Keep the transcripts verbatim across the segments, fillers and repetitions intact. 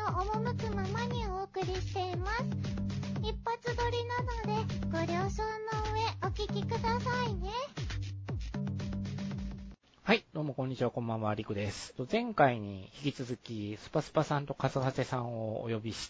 の赴くままにお送りしています。一発撮りなのでご了承の上お聞きくださいね。 はい、どうもこんにちは、こんばんは、りくです。前回に引き続き、スパスパさんとカズハセさんをお呼びして、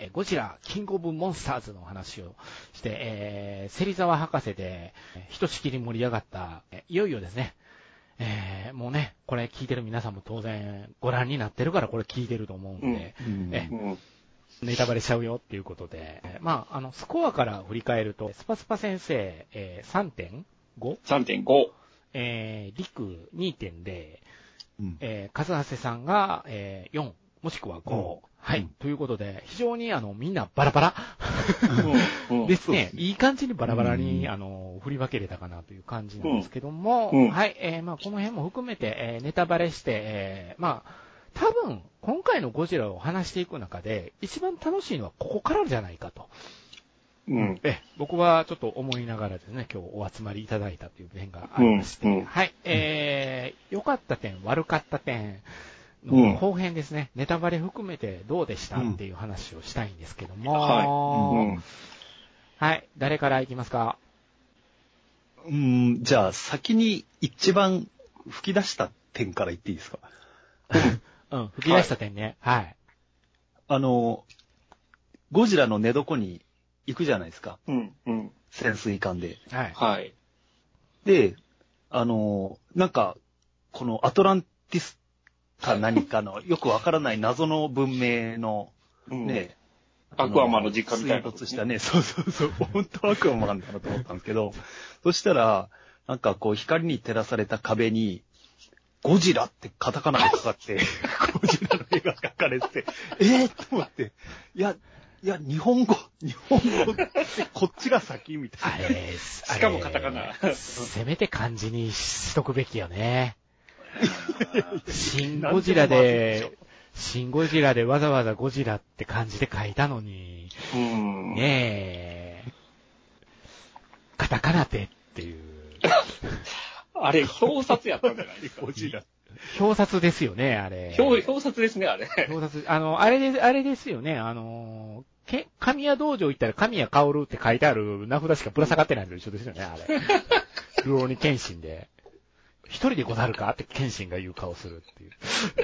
ゴジラ、キングオブモンスターズの話をして、えー、芹沢博士で、ひとしきり盛り上がった、いよいよですね、えー、もうね、これ聞いてる皆さんも当然ご覧になってるからこれ聞いてると思うんで、うん、え、うんネタバレしちゃうよっていうことで、まあ、あの、スコアから振り返ると、スパスパ先生、えー、さんてんご? さんてんご。 えー、リク にてんゼロ、うん、えー、カズハセさんが、えー、よん、もしくはご、うん、はい、うん、ということで、非常にあの、みんなバラバラ、うん、ですね、いい感じにバラバラに、うん、あの、振り分けれたかなという感じなんですけども、うん、はい、えー、まあ、この辺も含めて、えー、ネタバレして、えー、まあ、多分、今回のゴジラを話していく中で、一番楽しいのはここからじゃないかと。うん、え僕はちょっと思いながらですね、今日お集まりいただいたという点がありまして、うんうん、はい、えー、良かった点、悪かった点の後編ですね、うん、ネタバレ含めてどうでしたっていう話をしたいんですけども、はい、うん、はい、誰からいきますか？ うーん、じゃあ先に一番吹き出した点から言っていいですか？ うん、吹き出した点ね、はい。はい、 あの、ゴジラの寝床に行くじゃないですか。 うん、うん。 潜水艦で。 はい。 はい。 で、あの、なんか、このアトランティスか何かのよくわからない謎の文明の、ね、 うん、アクアマンの実家みたいな、 ね。水没したね。そうそうそう。本当アクアマンだなと思ったんですけど、そしたら、なんかこう光に照らされた壁に、ゴジラってカタカナでかかって、ゴジラの絵が描かれて、えーと思って、いや、いや、日本語、日本語ってこっちが先みたいな。 あれ、 しかもカタカナ。 せめて漢字にしとくべきよね。シンゴジラで、シンゴジラでわざわざゴジラって漢字で書いたのに、 うんねえ、カタカナでっていう。 あれ、表札やったんじゃないですか、ゴジラ。 表札ですよね、あれ。 表、表札ですね、あれ。 表札、あの、あれで、あれですよね、あの、け、神谷道場行ったら神谷薫って書いてある名札しかぶら下がってないのと一緒ですよね、あれ。ルローニケンシンで。一人でござるかってケンシンが言う顔するっていう。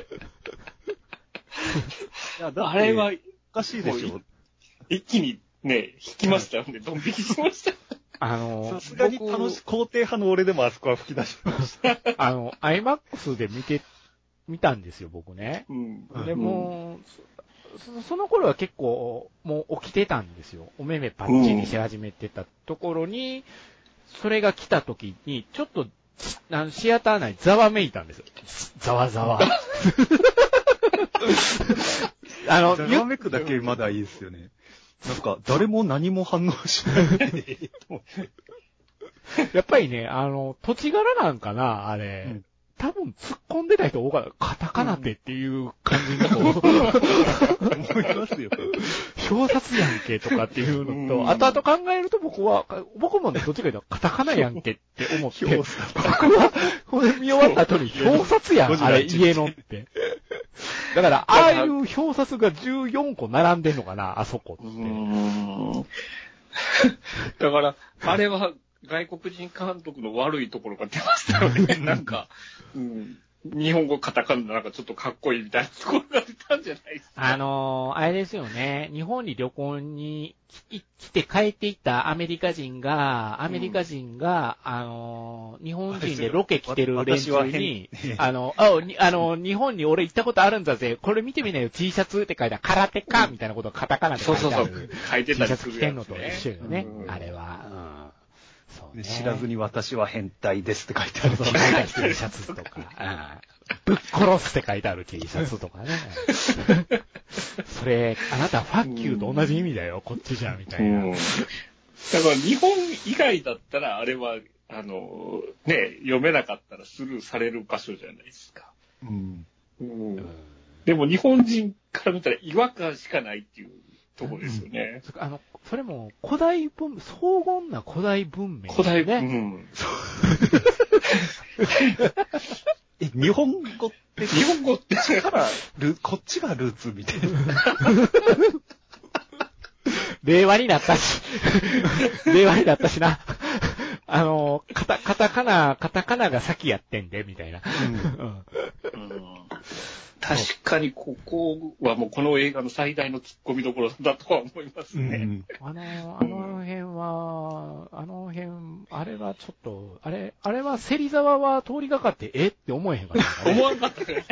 いやだあれは、 おかしいでしょ。 一気にね、引きましたよね、ドン引きしました。 あの、 さすがに楽し、肯定派の俺でもあそこは吹き出しました。 あの、アイマックス で見て、見たんですよ、僕ね。 うん、 でも、うん、そ, その頃は結構、もう起きてたんですよ。お目目パッチリし始めてたところに、うん、それが来た時に、ちょっと、あのシアター内ざわめいたんですよ。ざわざわ。 あの、ざわめくだけまだいいですよね。なんか、誰も何も反応しない。 やっぱりね、あの、土地柄なんかな、あれ。うん、多分突っ込んでた人多かった。カタカナでっていう感じの、こう、 思いますよ。 表札やんけとかっていうのと、後々考えると僕は、僕もね、どっちかというとカタカナやんけって思って、僕は、これ見終わった後に表札やん、あれ、家のって。だから、ああいう表札がじゅうよんこ並んでんのかな、あそこって。うーんだから、あれは外国人監督の悪いところが出ましたよね。なんか、うん、日本語カタカナなんかちょっとかっこいいみたいなところが出たんじゃないですか。 あのー、あれですよね。日本に旅行に来て帰っていったアメリカ人が、アメリカ人が、うん、あのー、日本人でロケ来てる連中に、あの、あ、あの、日本に俺行ったことあるんだぜ。これ見てみなよ。T シャツって書いた空手かみたいなことをカタカナで書いてある。 そうそうそう。書いてたり T シャツ着てんのと一緒よね。うん、あれは。うんそうね、知らずに私は変態ですって書いてある。 そうそう、T シャツとか。ぶっ殺すって書いてある T シャツとかね。それ、あなたファッキューと同じ意味だよ、こっちじゃ、みたいな。だから日本以外だったら、あれは、あの、ね、読めなかったらスルーされる場所じゃないですか。うんうん、でも日本人から見たら違和感しかないっていう。とこですよね。 うん、あの、それも古代文明、荘厳な古代文明、ね。 古代、うん。 え、日本語っで、日本語ってから、こっちがルーツみたいな。 令和になったし、令和になったしな。あの、カタ、カタカナ、カタカナが先やってんで、みたいな。うんうん、 確かにここはもうこの映画の最大の突っ込みどころだとは思いますね。うん、 あの、あの辺は、あの辺、あれはちょっと、あれ、あれは芹沢は通りがかって、えって思えへんかった、 ね。思わなかったね。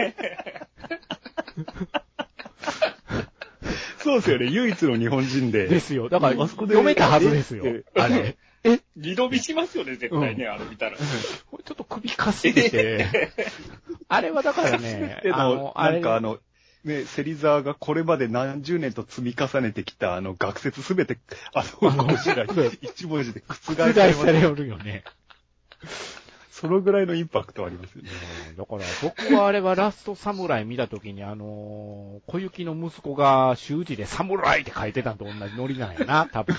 そうですよね。唯一の日本人で。 ですよ。だから、あそこで読めたはずですよ。あれ。 え二度見しますよね、絶対ね、うん、あれ見たら。ちょっと首かしげて。あれはだからね、 あの、なんかあの、ね、芹沢がこれまで何十年と積み重ねてきたあの学説すべて、あの、ゴジラ一文字で覆されされるよね。 そのぐらいのインパクトありますよね。 だから僕はあれはラストサムライ見たときにあのー、小雪の息子が習字でサムライって書いてたのと同じノリなんやな、多分。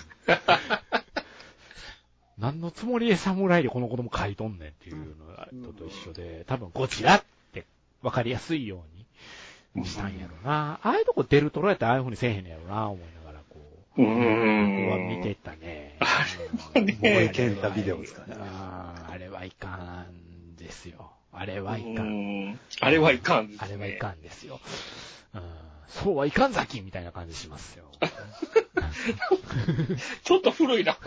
何のつもりでサムライでこの子供書いとんねんっていうのと一緒で、多分ゴジラって分かりやすいようにしたんやろな。ああいうとこ出るとろやったらああいう風にせえへんのやろな、思いながらこう。うーん。僕は見てたね。 あれはね。ボイケンタビデオですかね。 あ, あれはいかんですよ。あれはいかん。 あれはいかんですね。あれはいかんですよ。うん、そうはいかんざきみたいな感じしますよ。 ちょっと古いな。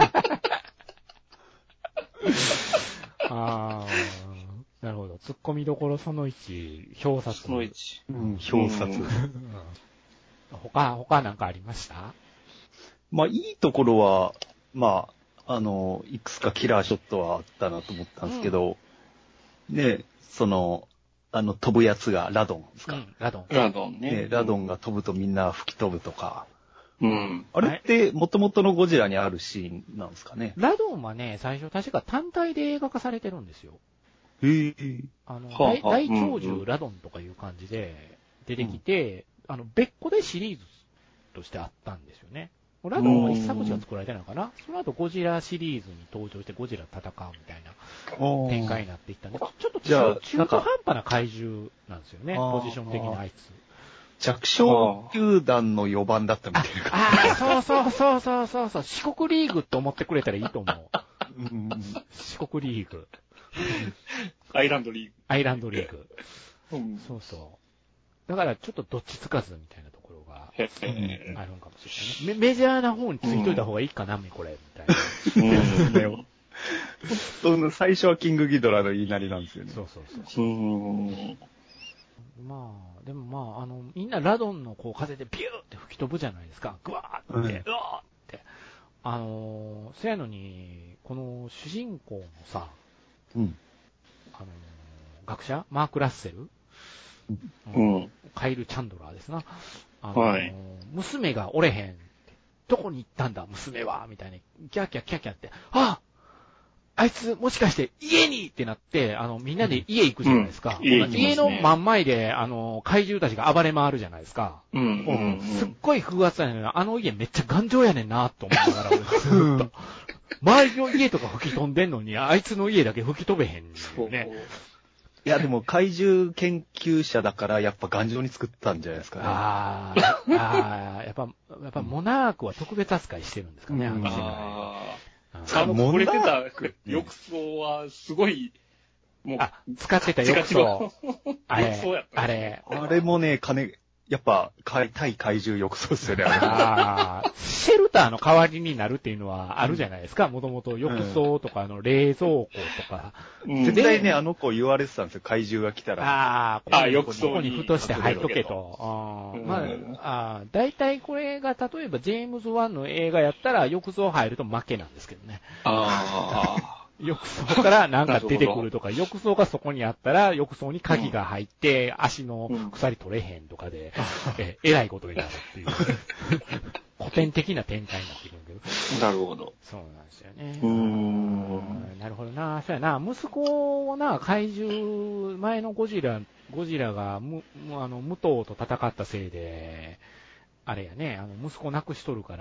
ああ、なるほど。突っ込みどころそのいち、表札。 そのいち。 うん、表札。 他、他なんかありました？ まあ、いいところは、まあ、あの、いくつかキラーショットはあったなと思ったんですけど、うん、ね、その、あの、飛ぶやつがラドンですか、うん、 ラドン。 ラドンね。 ね、ラドンが飛ぶとみんな吹き飛ぶとか。 うん。 あれって、元々のゴジラにあるシーンなんですかね。 ラドンはね、最初確か単体で映画化されてるんですよ。 へぇあの、はあはあ、大長寿ラドンとかいう感じで出てきて、うん、あの、別個でシリーズとしてあったんですよね。ラドンは一作しか作られてないのかな。その後ゴジラシリーズに登場してゴジラ戦うみたいな展開になっていったんで、ちょっと中中途半端な怪獣なんですよね、ポジション的なあいつ。 弱小球団のよばんだったみたいな。 ああ、そうそうそうそうそうそう。四国リーグって思ってくれたらいいと思う。うん、四国リーグ。 アイランドリーグ。 アイランドリーグ。 うん、 そうそう。だからちょっとどっちつかずみたいなところが、うん、あるんかもしれないね。メ, メジャーな方についといた方がいいかな、うん、これ、みたいな。うんうん、最初はキングギドラの言いなりなんですよね。 そうそうそう。うんまあ、でもまあ、あの、みんなラドンのこう風でビューって吹き飛ぶじゃないですか。グワーって、うん、うわーって。あの、せやのに、この主人公のさ、 うん、 あの、学者マーク・ラッセル、 うん、 カイル・チャンドラーですな。あの、 はい、 娘がおれへんって。どこに行ったんだ、娘はみたいに、キャーキャーキャーキャーって、ああいつ、もしかして、家にってなって、あの、みんなで家行くじゃないですか。うん、家の真ん前で、あの、怪獣たちが暴れ回るじゃないですか。 うんうんうん、 すっごい風圧やねんな。あの家めっちゃ頑丈やねんな、と思いながら、ずーっと。周りの家とか吹き飛んでんのに、あいつの家だけ吹き飛べへんよね。 いや、でも怪獣研究者だから、やっぱ頑丈に作ったんじゃないですかね。 あー、あー、やっぱ、やっぱモナークは特別扱いしてるんですかね、うん、あの世界。 あの、漏れてた浴槽は、すごい、もう。 あ、使ってた浴槽。あれ、あれ。 あれもね、金、やっぱ、対怪獣浴槽ですよね、 ああ、シェルターの代わりになるっていうのはあるじゃないですか。もともと浴槽とかの冷蔵庫とか。 うん、絶対ね、あの子言われてたんですよ、怪獣が来たら。 ああ、 あ浴槽に。 ここにふとして入っとけと。あうん、まあ、あ大体これが、例えばジェームズ・ワンの映画やったら浴槽入ると負けなんですけどね。 ああ。 浴槽からなんか出てくるとか、浴槽がそこにあったら、浴槽に鍵が入って、うん、足の鎖取れへんとかで、うん、え、えらいことになるっていう。古典的な展開になってくるけど。 なるほど。 そうなんですよね。 うーん。 なるほどな。そうやな。息子をな、怪獣、前のゴジラ、ゴジラが、む、あの、武藤と戦ったせいで、あれやね、あの、息子亡くしとるから、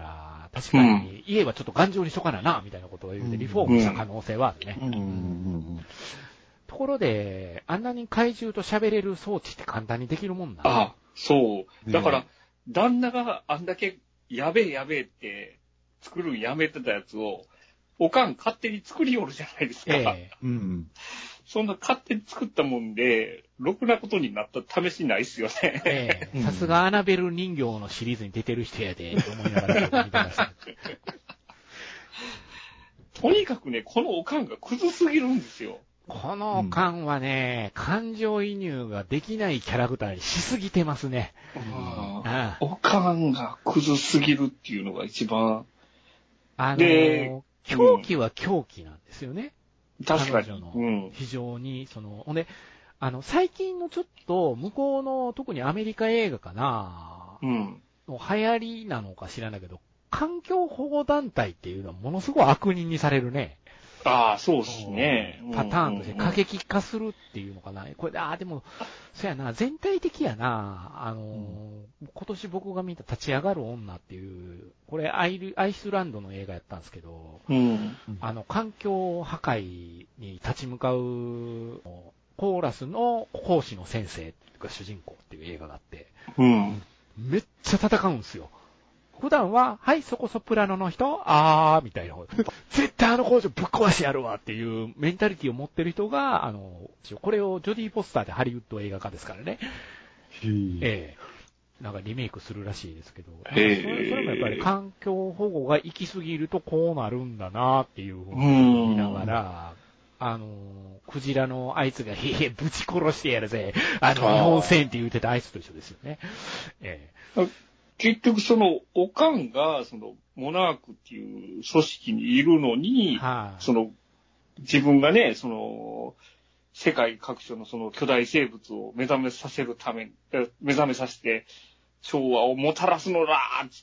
確かに、家はちょっと頑丈にしとかなな、みたいなことを言うて、リフォームした可能性はあるね。 うんうんうん、 ところで、あんなに怪獣と喋れる装置って簡単にできるもんなの？ あ、そう。だから、うん、旦那があんだけやべえやべえって作るんやめてたやつを、おかん勝手に作りよるじゃないですか。えー、うん。そんな勝手に作ったもんで、ろくなことになった試しないっすよね。 ええ。さすがアナベル人形のシリーズに出てる人やで、と思いながら見てました。 とにかくね、このおかんがクズすぎるんですよ。 このおかんはね、うん、感情移入ができないキャラクターにしすぎてますね。 うん、おかんがクズすぎるっていうのが一番。 あのー、狂気は狂気なんですよね。 確かに。 彼女の非常に、その、ほんで、あの、最近のちょっと、向こうの、特にアメリカ映画かな、うん。の流行りなのか知らないけど、環境保護団体っていうのはものすごい悪人にされるね。 ああ、そうですね。 パターンとして過激化するっていうのかな。これ、ああ、でも、そうやな、全体的やな、あの、うん、今年僕が見た立ち上がる女っていう、これアイル、アイスランドの映画やったんですけど、うん、あの、環境破壊に立ち向かう、コーラスの講師の先生が主人公っていう映画があって、うん、めっちゃ戦うんですよ。普段は、はい、そこソプラノの人あー、みたいな。絶対あの工場ぶっ壊してやるわっていうメンタリティを持ってる人が、あの、これをジョディ・ポスターでハリウッド映画化ですからね。ええー。なんかリメイクするらしいですけど。それ、それもやっぱり環境保護が行き過ぎるとこうなるんだなっていうふうに見ながら、あの、クジラのあいつが、へへ、ぶち殺してやるぜ。あの、日本船って言ってたあいつと一緒ですよね。ええー。 結局その、おかんが、その、モナークっていう組織にいるのに、はあ、その、自分がね、その、世界各所のその巨大生物を目覚めさせるために、目覚めさせて、調和をもたらすのだーっつって、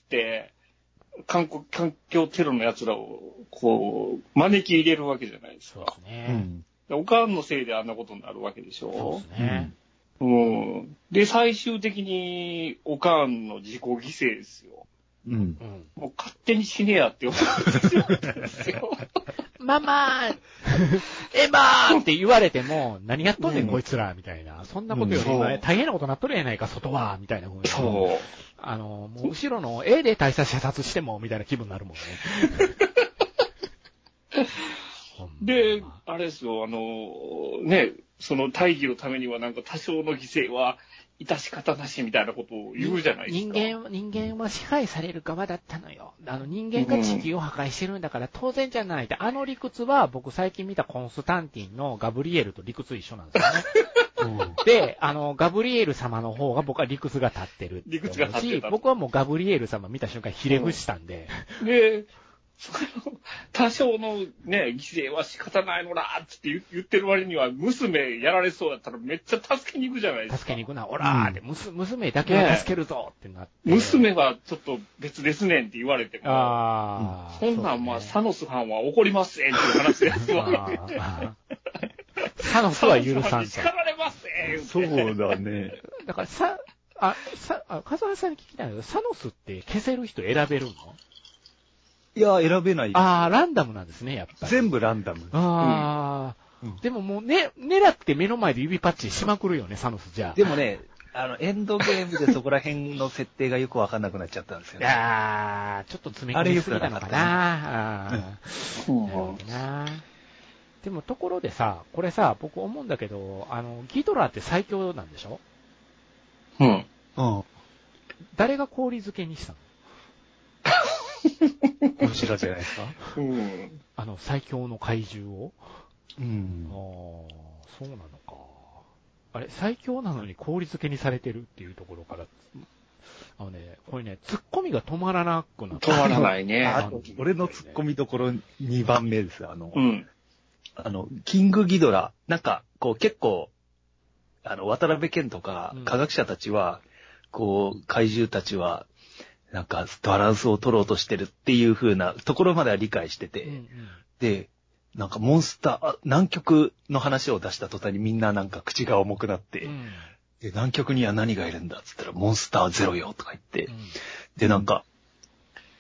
環境テロの奴らを、こう、招き入れるわけじゃないですか。そうですね。うん、おかんのせいであんなことになるわけでしょ。 そうですね。 うんうん。で、最終的に、おかんの自己犠牲ですよ。うん。もう勝手に死ねやって思うんですよ。 ママーエマーって言われても、何やっとんねん、うん、こいつらみたいな。そんなことより、今、大変なことなっとるやないか、外はみたいな風に。そう。あの、もう後ろの A で大佐射殺しても、みたいな気分になるもんね。 で、あれですよ、あの、ね、その大義のためにはなんか多少の犠牲は致し方なしみたいなことを言うじゃないですか。 人間、人間は支配される側だったのよ。あの人間が地球を破壊してるんだから当然じゃないって、あの理屈は僕最近見たコンスタンティンのガブリエルと理屈一緒なんですよね。うん、で、あの、ガブリエル様の方が僕は理屈が立ってるって理屈が立ってた。 僕はもうガブリエル様見た瞬間ひれ伏したんで。 うん、で、その、多少のね、犠牲は仕方ないのだって言ってる割には、娘やられそうだったらめっちゃ助けに行くじゃないですか。 助けに行くな、おらーって、うん、娘だけは助けるぞってなって、 ね。娘はちょっと別ですねんって言われても、あうん、そんなんまあ、ね、サノス藩は怒りますねんっていう話ですわ。 サノスは許さんと。 叱られますねん。 そうだね。 だからさ、あ、さ、あ、笠原さんに聞きたいんだけど、サノスって消せる人選べるの？ いや、選べない。 ああ、ランダムなんですね、やっぱり。 全部ランダム。 ああ、うん、でももうね、狙って目の前で指パッチンしまくるよね、サノスじゃあ。 でもね、あの、エンドゲームでそこら辺の設定がよくわかんなくなっちゃったんですよね。 ああ、ちょっと詰め込みすぎたのかな。ああ、うん、なるほどな。でもところでさ、これさ、僕思うんだけど、あの、ギドラって最強なんでしょ？ うん。 うん。誰が氷漬けにしたの？ ゴジラじゃないですか？ うん。あの、最強の怪獣を？うん。ああ、そうなのか。あれ、最強なのに氷漬けにされてるっていうところから、あのね、これね、突っ込みが止まらなくなった。 止まらないね。 あ俺の突っ込みどころにばんめです。あの、うん。あの、キングギドラ、なんか、こう結構、あの、渡辺謙とか科学者たちは、うん、こう、怪獣たちは、なんか、バランスを取ろうとしてるっていう風なところまでは理解してて、うんうん、で、なんかモンスター、南極の話を出した途端にみんななんか口が重くなって、うん、で南極には何がいるんだって言ったら、モンスターゼロよとか言って、うん、で、なんか、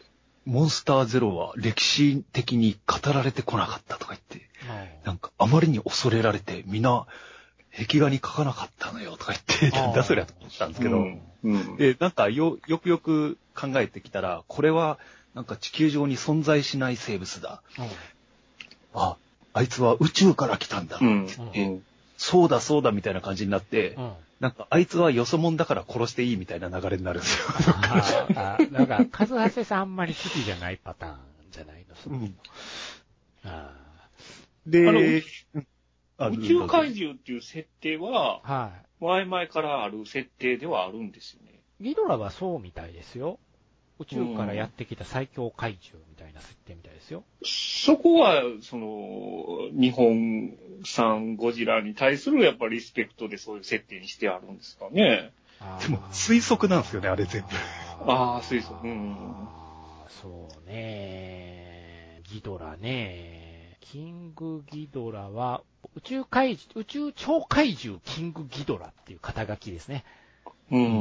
モンスターゼロは歴史的に語られてこなかったとか言って、なんかあまりに恐れられてみんな壁画に描かなかったのよとか言って、なんだそりゃと思ったんですけど、うんうん、で、なんかよ、よくよく考えてきたら、これはなんか地球上に存在しない生物だ。うん、あ、あいつは宇宙から来たんだって言って、うん、そうだそうだみたいな感じになって、うん、なんかあいつはよそ者だから殺していいみたいな流れになるんですよ。 ああ、なんか、カズハセさんあんまり好きじゃないパターンじゃないの、その、うん、 あで、あの、宇宙怪獣っていう設定は、はい。前々からある設定ではあるんですよね。 ギドラはそうみたいですよ。宇宙からやってきた最強怪獣みたいな設定みたいですよ。 そこは、その、日本産ゴジラに対するやっぱりリスペクトでそういう設定にしてあるんですかね。 でも推測なんですよね、あれ全部。 ああ、推測。うん。 そうね。ギドラね。キングギドラは、宇宙怪獣、宇宙超怪獣キングギドラっていう肩書きですね。 うん。うん、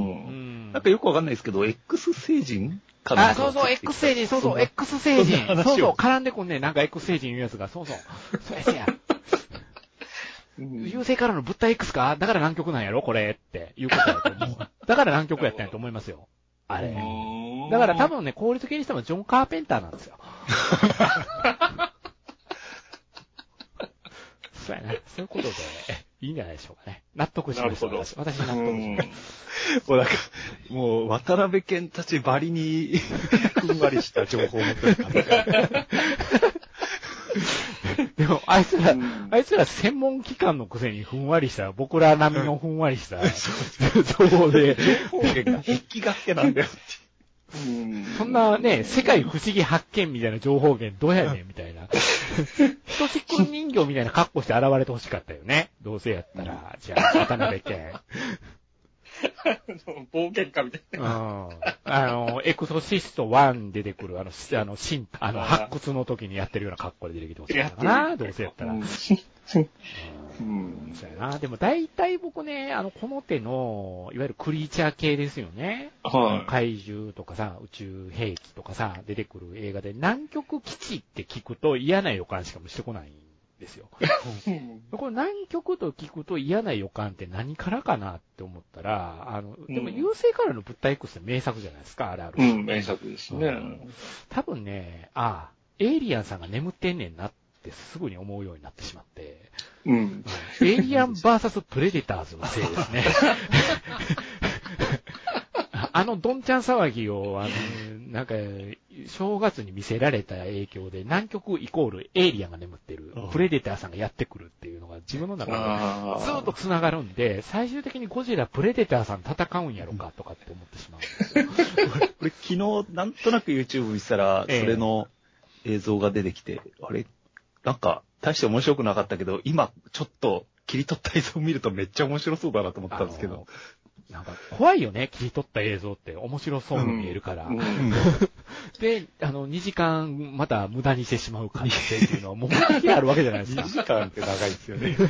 なんかよくわかんないですけど、X 星人かな。 あ、そうそう、X 星人、そうそう、X 星人。そうそう、絡んでこんね、なんか X 星人いうやつが、そうそう。そうやせや。宇宙星からの物体 X かだから南極なんやろこれっていうことだと思う。だから南極やったんやと思いますよ。あれ。だから多分ね、効率的にしてもジョン・カーペンターなんですよ。そうやな。そういうことで、いいんじゃないでしょうかね。納得しました。私、私納得しました。 もうなんか、もう、渡辺健たちばりに、ふんわりした情報を持ってる感じが。 でも、あいつら、うん、あいつら専門機関のくせにふんわりした、僕ら並みのふんわりした、情報で、 情報源が筆記がけなんだよって。 うん、そんなね、世界不思議発見みたいな情報源どうやねんみたいな。ひとしくん人形みたいな格好して現れてほしかったよね。どうせやったら、じゃあ、渡辺健。 冒険家みたいな。 うん。あの、エクソシストワンに出てくる、あの、あの、新、あの、発掘の時にやってるような格好で出てきてほしかったかな。どうせやったら。うん。うん、そうやな。でも大体僕ね、あの、この手の、いわゆるクリーチャー系ですよね。はい。怪獣とかさ、宇宙兵器とかさ、出てくる映画で、南極基地って聞くと嫌な予感しかもしてこないんですよ。これ南極と聞くと嫌な予感って何からかなって思ったら、あの、でも優勢からの物体 X って名作じゃないですか、あれあるし。 うん、名作ですね。うん、 多分ね、ああ、エイリアンさんが眠ってんねんなってすぐに思うようになってしまって、うん。エイリアン ブイエス プレデターズのせいですね。あのドンちゃん騒ぎを、あの、なんか、正月に見せられた影響で、南極イコールエイリアンが眠ってる、プレデターさんがやってくるっていうのが自分の中でずっと繋がるんで、最終的にゴジラプレデターさん戦うんやろかとかって思ってしまうんですよ。 これ昨日なんとなく YouTube 見てたら、それの映像が出てきて、えー、あれなんか、大して面白くなかったけど、今、ちょっと切り取った映像を見るとめっちゃ面白そうだなと思ったんですけど。 なんか、怖いよね、切り取った映像って面白そうに見えるから。うんうん、で、あの、にじかんまた無駄にしてしまう可能性っていうのはもう本気であるわけじゃないですか。 にじかんって長いですよね。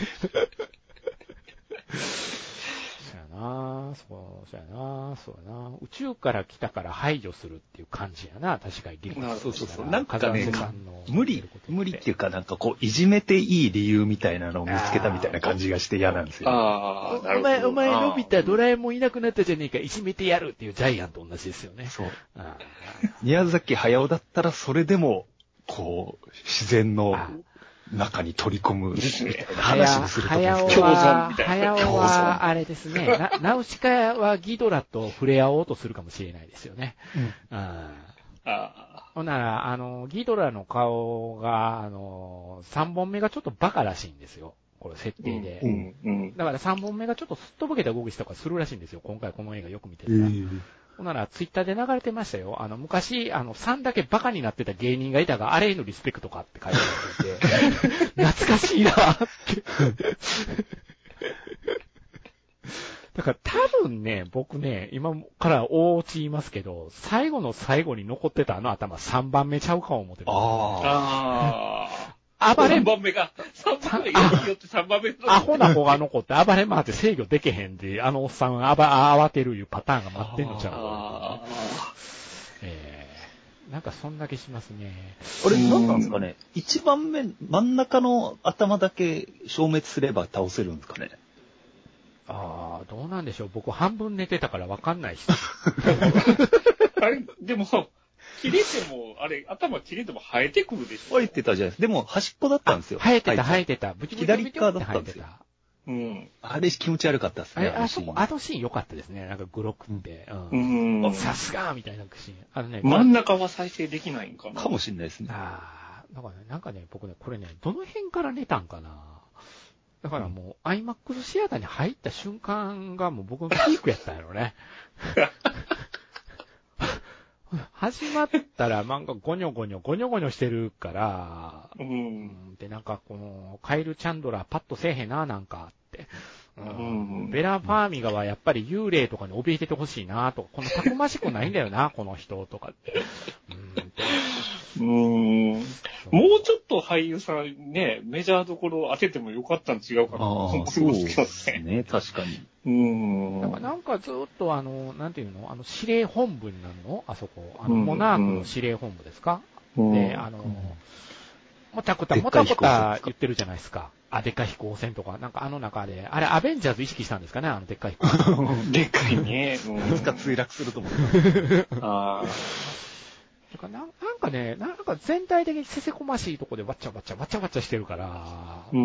そうやなそう、そうやなそうやな宇宙から来たから排除するっていう感じやな、確かに理解そうそうそう。なんかね、無理、無理っていうかなんかこう、いじめていい理由みたいなのを見つけたみたいな感じがして嫌なんですよ。 ああ、なるほど。お前、お前、のび太、ドラえもんいなくなったじゃねえか、いじめてやるっていうジャイアンと同じですよね。 そう。宮崎駿だったらそれでも、こう、自然の、中に取り込むみたいな話にすると思うんですけど。はやおは、あれですね。な、ナウシカはギドラと触れ合おうとするかもしれないですよね。うん、ああ。ほんなら、あの、ギドラの顔が、あの、三本目がちょっとバカらしいんですよ。これ設定で。うんうん、だから三本目がちょっとすっとぼけた動きとかするらしいんですよ。今回この映画よく見てたら。えーほんなら、ツイッターで流れてましたよ。あの、昔、あの、さんだけバカになってた芸人がいたが、あれへのリスペクトかって書いてあっていて、懐かしいなーって。だから多分ね、僕ね、今から大落ち言いますけど、最後の最後に残ってたあの頭さんばんめちゃうか思ってる。ああ。暴れさんばんめが、さんばんめがよってさんばんめの。 アホな子が残って暴れ回って制御できへんで、あのおっさんは慌てるいうパターンが待ってんのちゃうか。えなんかそんだけしますね。 あれ、なんなんですかね。一番目、真ん中の頭だけ消滅すれば倒せるんですかね。 ああ、どうなんでしょう。僕半分寝てたからわかんないし。 あれ、でも、切れても、あれ、頭切れても生えてくるでしょ。 生えてたじゃないですか。でも端っこだったんですよ。 生えてた、生えてた。ブチブチブチ左側だったんですよ。 うん。 あれ気持ち悪かったですね。 あれ、あそこ、あのシーン良かったですね。なんかグロくって。 うん。 うん、さすがみたいなシーン。あのね、 真ん中は再生できないんかな。 かもしれないですね。 ああ、だからね、なんかね、僕ね、これね、どの辺から寝たんかな。だからもう、アイマックス シアターに入った瞬間がもう僕のピークやったんやろね。始まったらなんかゴニョゴニョ、ゴニョゴニョしてるから、 うん、 で、なんかこの、カイル・チャンドラーパッとせえへんな、なんかって。うん、 うん、 ベラ・ファーミガはやっぱり幽霊とかに怯えててほしいな、と。このたくましくないんだよな、この人、とかって。 うーん。もうちょっと俳優さんね、メジャーどころを当ててもよかったん違うかなと思いますけどね。そうですね、確かに。 うーん。 なんか、なんかずっとあの、なんていうのあの、司令本部になるのあそこ。あの、モナークの司令本部ですか、うん、で、あの、うん、もたこた、もたこた言ってるじゃないですか。あ、でっかい飛行船とか。なんかあの中で、あれ、アベンジャーズ意識したんですかねあのでっかい飛行船。でっかいね。 いつか墜落すると思います。 ああ。 な, なんかね、なんか全体的にせせこましいとこでわっちゃわっちゃわっちゃわっちゃしてるから、 うん、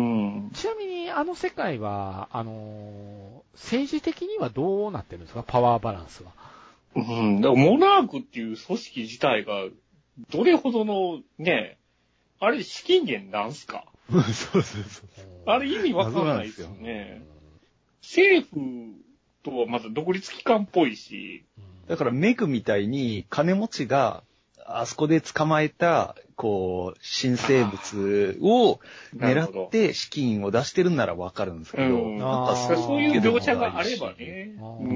ちなみにあの世界は、あの、政治的にはどうなってるんですかパワーバランスは。 うん、だからモナークっていう組織自体が、どれほどのね、あれ資金源なんすかそうそうそう。 あれ意味わかんないですよね。政府とはまた独立機関っぽいし。 だからメグみたいに金持ちが、あそこで捕まえた、こう、新生物を狙って資金を出してるんならわかるんですけど、うん、 なんかそういう描写があればね。うん、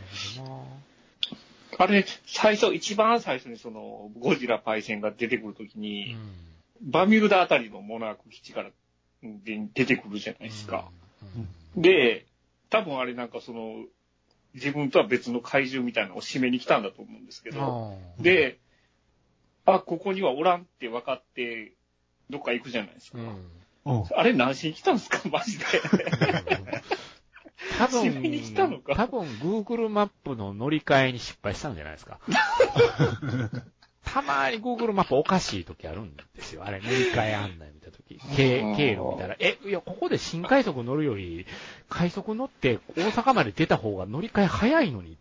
あれ、最初、一番最初にその、ゴジラパイセンが出てくるときに、うん、バミュルダあたりのモナーク基地から出てくるじゃないですか。うん、で、多分あれなんかその、自分とは別の怪獣みたいなのを締めに来たんだと思うんですけど、で、あ、ここにはおらんって分かって、どっか行くじゃないですか。うん、あれ何しに来たんですかマジで。 多分、 締めに来たのか多分 Google マップの乗り換えに失敗したんじゃないですか。たまに Google マップおかしい時あるんですよ。あれ乗り換え案内見た時。経路見たら、え、いや、ここで新快速乗るより、快速乗って大阪まで出た方が乗り換え早いのにって。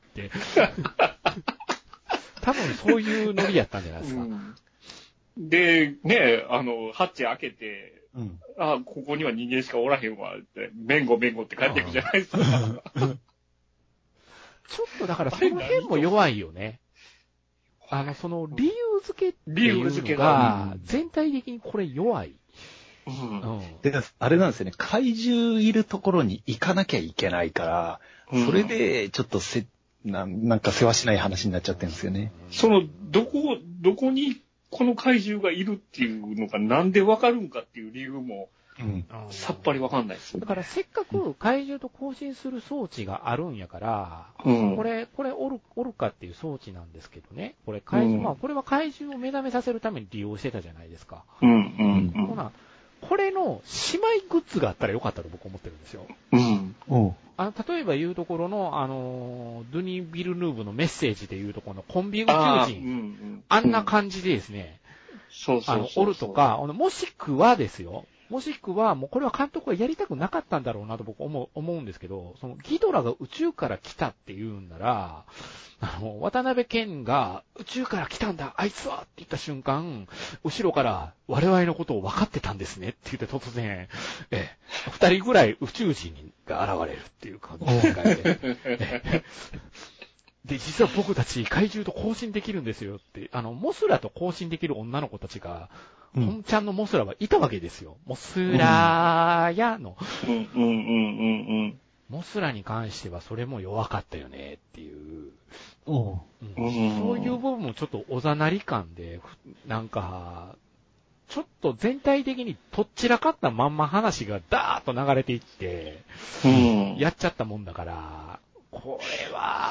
多分そういうノリやったんじゃないですか。うん、 で、ね、あの、ハッチ開けて、うん、あ、ここには人間しかおらへんわって、めんごめんごって帰っていくじゃないですか。ちょっとだからその辺も弱いよね。あの、その理由付けっていうのが、全体的にこれ弱い。 うんうん、で、あれなんですよね、怪獣いるところに行かなきゃいけないから、うん、それでちょっとせな、なんか世話しない話になっちゃってるんですよね。 その、どこ、どこにこの怪獣がいるっていうのがなんでわかるんかっていう理由も、うん、さっぱりわかんないですよね。 だからせっかく怪獣と交信する装置があるんやから、うん、これ、これオル、オルカっていう装置なんですけどね、これ怪獣、うん、まあこれは怪獣を目覚めさせるために利用してたじゃないですか。 うんうんうん。 ほな、これの姉妹グッズがあったらよかったと僕思ってるんですよ。 うん。 あの、例えば言うところの、あの、ドゥニ・ビルヌーブのメッセージで言うところのコンビ宇宙人、あ,、うんうん、あんな感じでですね、 そうそうそうそうあの、おるとか、もしくはですよ、もしくは、もうこれは監督がやりたくなかったんだろうなと僕思う、思うんですけど、そのギドラが宇宙から来たって言うんなら、あの、渡辺謙が宇宙から来たんだ、あいつはって言った瞬間、後ろから我々のことを分かってたんですねって言って突然、え、二人ぐらい宇宙人が現れるっていう感じの世界で。で、実は僕たち怪獣と交信できるんですよって、あの、モスラと交信できる女の子たちが、うん、本ちゃんのモスラはいたわけですよ。モスラーやの。 うんうんうんうんうん。 モスラに関してはそれも弱かったよねっていう。 うんうん、そういう部分もちょっとおざなり感で、なんか、ちょっと全体的にとっちらかったまんま話がダーッと流れていって、うん、やっちゃったもんだから、これは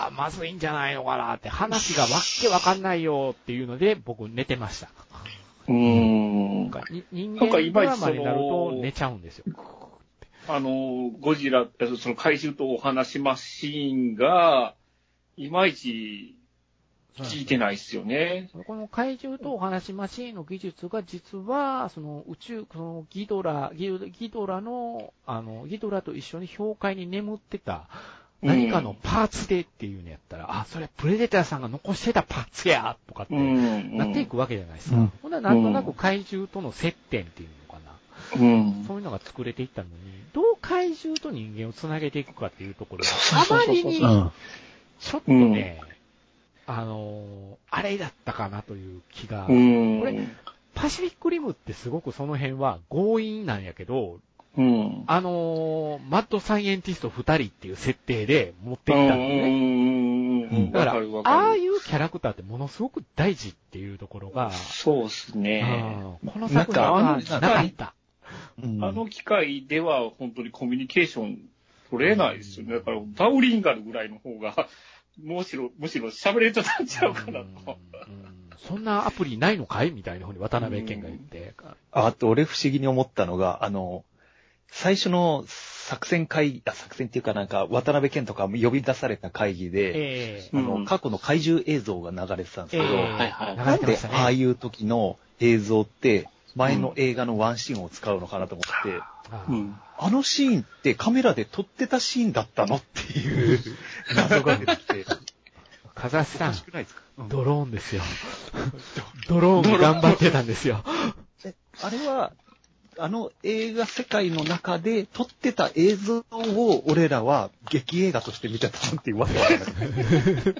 はまずいんじゃないのかなって、話がわけわかんないよっていうので、僕寝てました。 うーん。 なんか人間ドラマになると寝ちゃうんですよ。 あの、ゴジラ、その怪獣とお話しますシーンが、いまいち聞いてないですよね。 この怪獣とお話マシーンの技術が実は、その宇宙、そのギドラ、ギドラの、あの、ギドラと一緒に氷海に眠ってた何かのパーツでっていうのやったら、うん、あ、それプレデターさんが残してたパーツやとかってなっていくわけじゃないですか。うん、ほんならなんとなく怪獣との接点っていうのかな。うん、そういうのが作れていったのに、どう怪獣と人間をつなげていくかっていうところがあまりに、ちょっとね、うんあのー、あれだったかなという気が。これ、パシフィックリムってすごくその辺は強引なんやけど、うん、あのー、マッドサイエンティスト二人っていう設定で持ってきたんだよね。だから、ああいうキャラクターってものすごく大事っていうところが。 そうですね。 この作品はなかった。 あの機械では本当にコミュニケーション取れないですよね。だから、バウリンガルぐらいの方が、むしろ、むしろ喋れとなっちゃうかなと、うんうん。 そんなアプリないのかいみたいなふうに渡辺謙が言って。 あ、あと俺不思議に思ったのが、あの、最初の作戦会議、あ、作戦っていうかなんか渡辺謙とか呼び出された会議で、えー、あの、うん、過去の怪獣映像が流れてたんですけど、えーはいはい、なんでああいう時の映像って前の映画のワンシーンを使うのかなと思って、うん、あのシーンってカメラで撮ってたシーンだったのっていう謎が出てきて。 風橋さん、うん、ドローンですよ。ドローン頑張ってたんですよ。 あれは、あの映画世界の中で撮ってた映像を俺らは劇映画として見てたっていうわけわからない。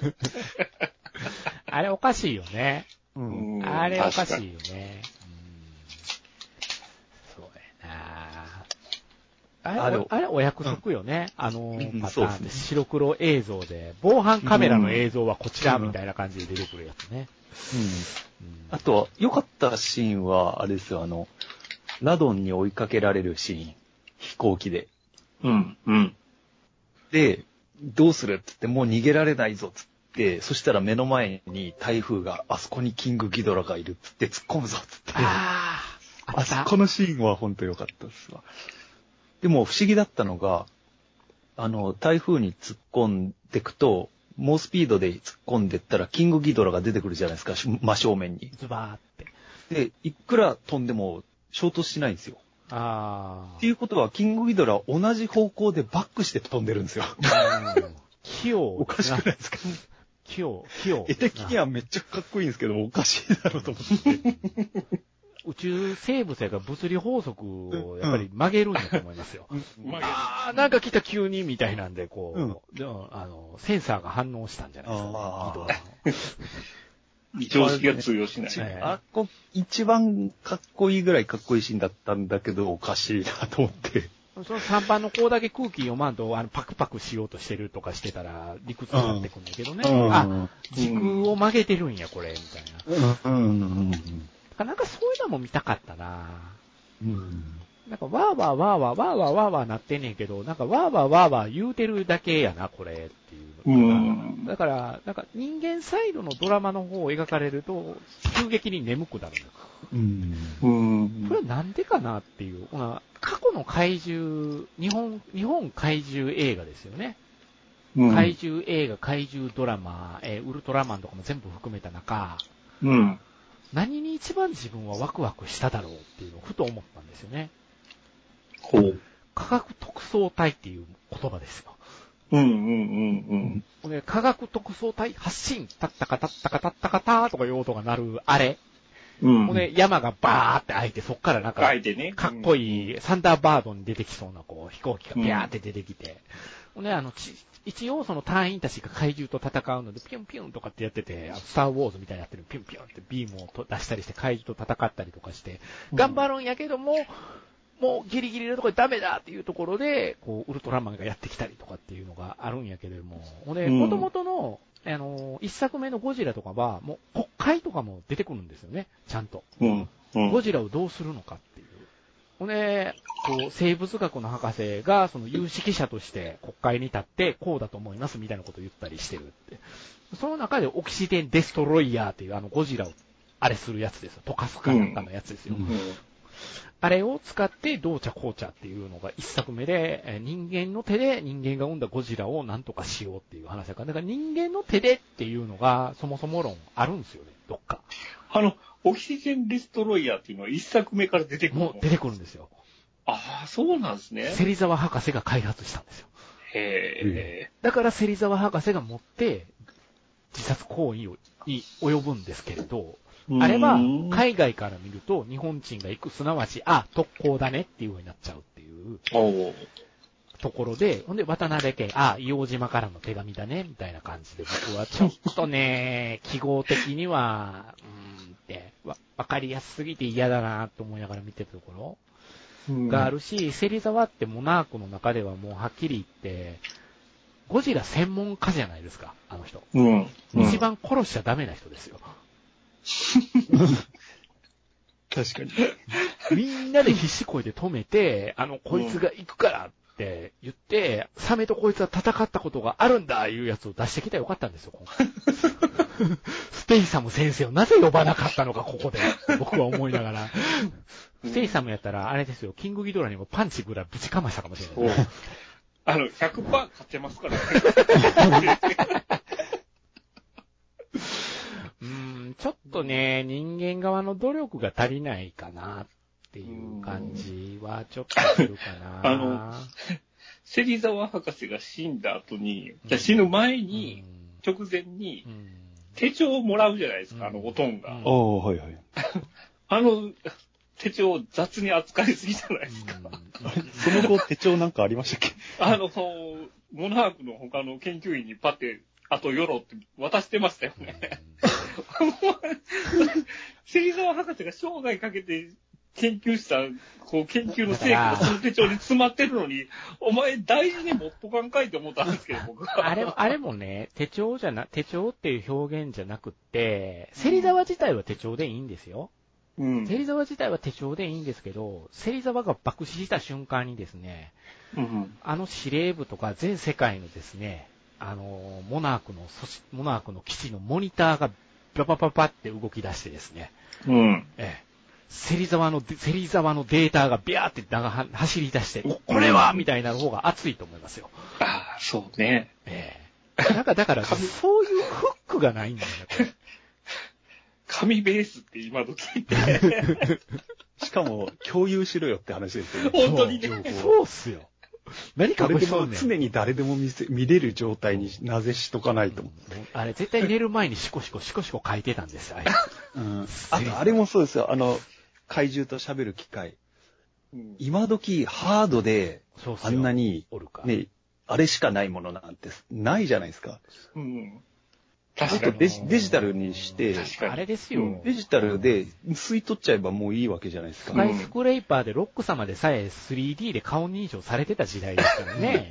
あれおかしいよね。うん、あれおかしいよね。あれ、あれ、あれお約束よね。うん、あのパターンで白黒映像で、防犯カメラの映像はこちらみたいな感じで出てくるやつね。 うん。うん、あとは、良かったシーンは、あれですよ、あの、ラドンに追いかけられるシーン。飛行機で。 うん、うん。 で、どうするって言って、もう逃げられないぞっつって、そしたら目の前に台風が、あそこにキングギドラがいるっつって突っ込むぞっつって。 ああ、あそこのシーンは本当良かったですわ。でも不思議だったのが、あの、台風に突っ込んでくと、猛スピードで突っ込んでったら、キングギドラが出てくるじゃないですか、真正面に。 ズバーって。 で、いくら飛んでも衝突しないんですよ。 ああ。 っていうことは、キングギドラは同じ方向でバックして飛んでるんですよ。 器用。 おかしくないですか？ 器用、器用。 絵的にはめっちゃかっこいいんですけど、おかしいだろうと思って。 宇宙生物やから物理法則をやっぱり曲げるんだと思いますよ。うん、ああ、なんか来た急にみたいなんで、こう、うん、でもあの、センサーが反応したんじゃないですか、ね。あ常識が通用しない。 えー、あこ一番かっこいいぐらいかっこいいシーンだったんだけど、おかしいなと思って。 そのさんばんの子だけ空気読まんと、あの、パクパクしようとしてるとかしてたら、理屈になってくるんだけどね。うん、あ、時空を曲げてるんや、これ、みたいな。うんうんうんなんかそういうのも見たかったなぁ。うん。なんかわーわーわーわーわーわーわーわーなってんねんけど、なんかわーわーわーわー言うてるだけやな、これっていう。うん。だから、なんか人間サイドのドラマの方を描かれると、急激に眠くなるの。うん。うん。これはなんでかなっていう。過去の怪獣、日本、日本怪獣映画ですよね。うん、怪獣映画、怪獣ドラマ、えー、ウルトラマンとかも全部含めた中、うん。何に一番自分はワクワクしただろうっていうのをふと思ったんですよね。 ほう。 科学特捜隊っていう言葉ですよ。 うんうんうんうん。で科学特捜隊発進、たったかたったかたったかたーとかいう音が鳴るあれ。うん。で山がバーって開いて、そっからなんか、開いてね。かっこいい、サンダーバードに出てきそうなこう飛行機がビャーって出てきて。うん、で、あの、ち一応その隊員たちが怪獣と戦うので、ピュンピュンとかってやってて、スターウォーズみたいにやってるピュンピュンってビームを出したりして怪獣と戦ったりとかして、頑張るんやけども、もうギリギリのところでダメだっていうところで、こう、ウルトラマンがやってきたりとかっていうのがあるんやけれども、ほんで、元々の、あの、一作目のゴジラとかは、もう国会とかも出てくるんですよね、ちゃんと。うんうん、ゴジラをどうするのかっていう。 ほんで、こう、生物学の博士が、その有識者として国会に立って、こうだと思いますみたいなことを言ったりしてるって。その中でオキシデンデストロイヤーっていうあのゴジラを、あれするやつですよ。溶かすかなんかのやつですよ。うんうん、あれを使ってどうちゃこうちゃっていうのが一作目で、人間の手で人間が生んだゴジラをなんとかしようっていう話だから、だから人間の手でっていうのがそもそも論あるんですよね、どっか。 あの、オキシジェンデストロイヤーっていうのは一作目から出てくるの？ もう出てくるんですよ。 ああ、そうなんですね。 芹沢博士が開発したんですよ。 へえ。 だから芹沢博士が持って自殺行為に及ぶんですけれど、あれは海外から見ると日本人が行く、すなわち、あ、特攻だねっていう風になっちゃうっていうところで、ほんで渡辺家、あ、硫黄島からの手紙だねみたいな感じで、僕はちょっとね、記号的には、うーんってわ、わかりやすすぎて嫌だなと思いながら見てたところがあるし、芹沢ってモナークの中ではもうはっきり言って、ゴジラ専門家じゃないですか、あの人。 うんうん、 一番殺しちゃダメな人ですよ。 確かに。 みんなで必死こいで止めて、あの、こいつが行くからって言って、サメとこいつは戦ったことがあるんだいうやつを出してきたらよかったんですよ、今回。ステイサム先生をなぜ呼ばなかったのか、ここで。僕は思いながら。ステイサムやったら、あれですよ、キングギドラにもパンチぐらいぶちかましたかもしれない。 あの、ひゃくパーセント 勝ってますからね。 うーん、ちょっとね、人間側の努力が足りないかなっていう感じはちょっとするかな。 あの、芹沢博士が死んだ後に、じゃ死ぬ前に、直前に、手帳をもらうじゃないですか、あの、おとんが。ああ、はいはい。 あの、手帳を雑に扱いすぎじゃないですか。 その後手帳なんかありましたっけ？ あの、モナークの他の研究員にパッて、あとよろって渡してましたよね。芹沢博士が生涯かけて研究した、こう、研究の成果がその手帳に詰まってるのに、お前大事に持っとかんかいって思ったんですけど、僕は。 あれ、あれもね、手帳じゃな、手帳っていう表現じゃなくって、芹沢自体は手帳でいいんですよ。うん。芹沢自体は手帳でいいんですけど、芹沢が爆死した瞬間にですね、うん、あの司令部とか全世界のですね、あの、モナークの、モナークの基地のモニターがパパパパって動き出してですね、うん。ええ。芹沢の、芹沢のデータがビャーって走り出して、これはみたいな方が熱いと思いますよ。 ああ、そうね。 ええ。なんかだから、そういうフックがないんだよね、これ。 紙ベースって今時って。 しかも、共有しろよって話ですよね。 本当にね。 そうっすよ。何か誰でも常に誰でも見せ見れる状態になぜしとかないと思う。 あれ絶対寝る前にシコシコシコシコ書いてたんですよ。 うん、あとあれもそうですよ。あの怪獣と喋る機械。うん、今時ハードであんなにねあれしかないものなんてないじゃないですか。うん。確かにデジ、デジタルにして、 あれですよ。 デジタルで吸い取っちゃえばもういいわけじゃないですか。 スカイスクレイパーでロック様でさえ スリーディー で顔認証されてた時代ですからね。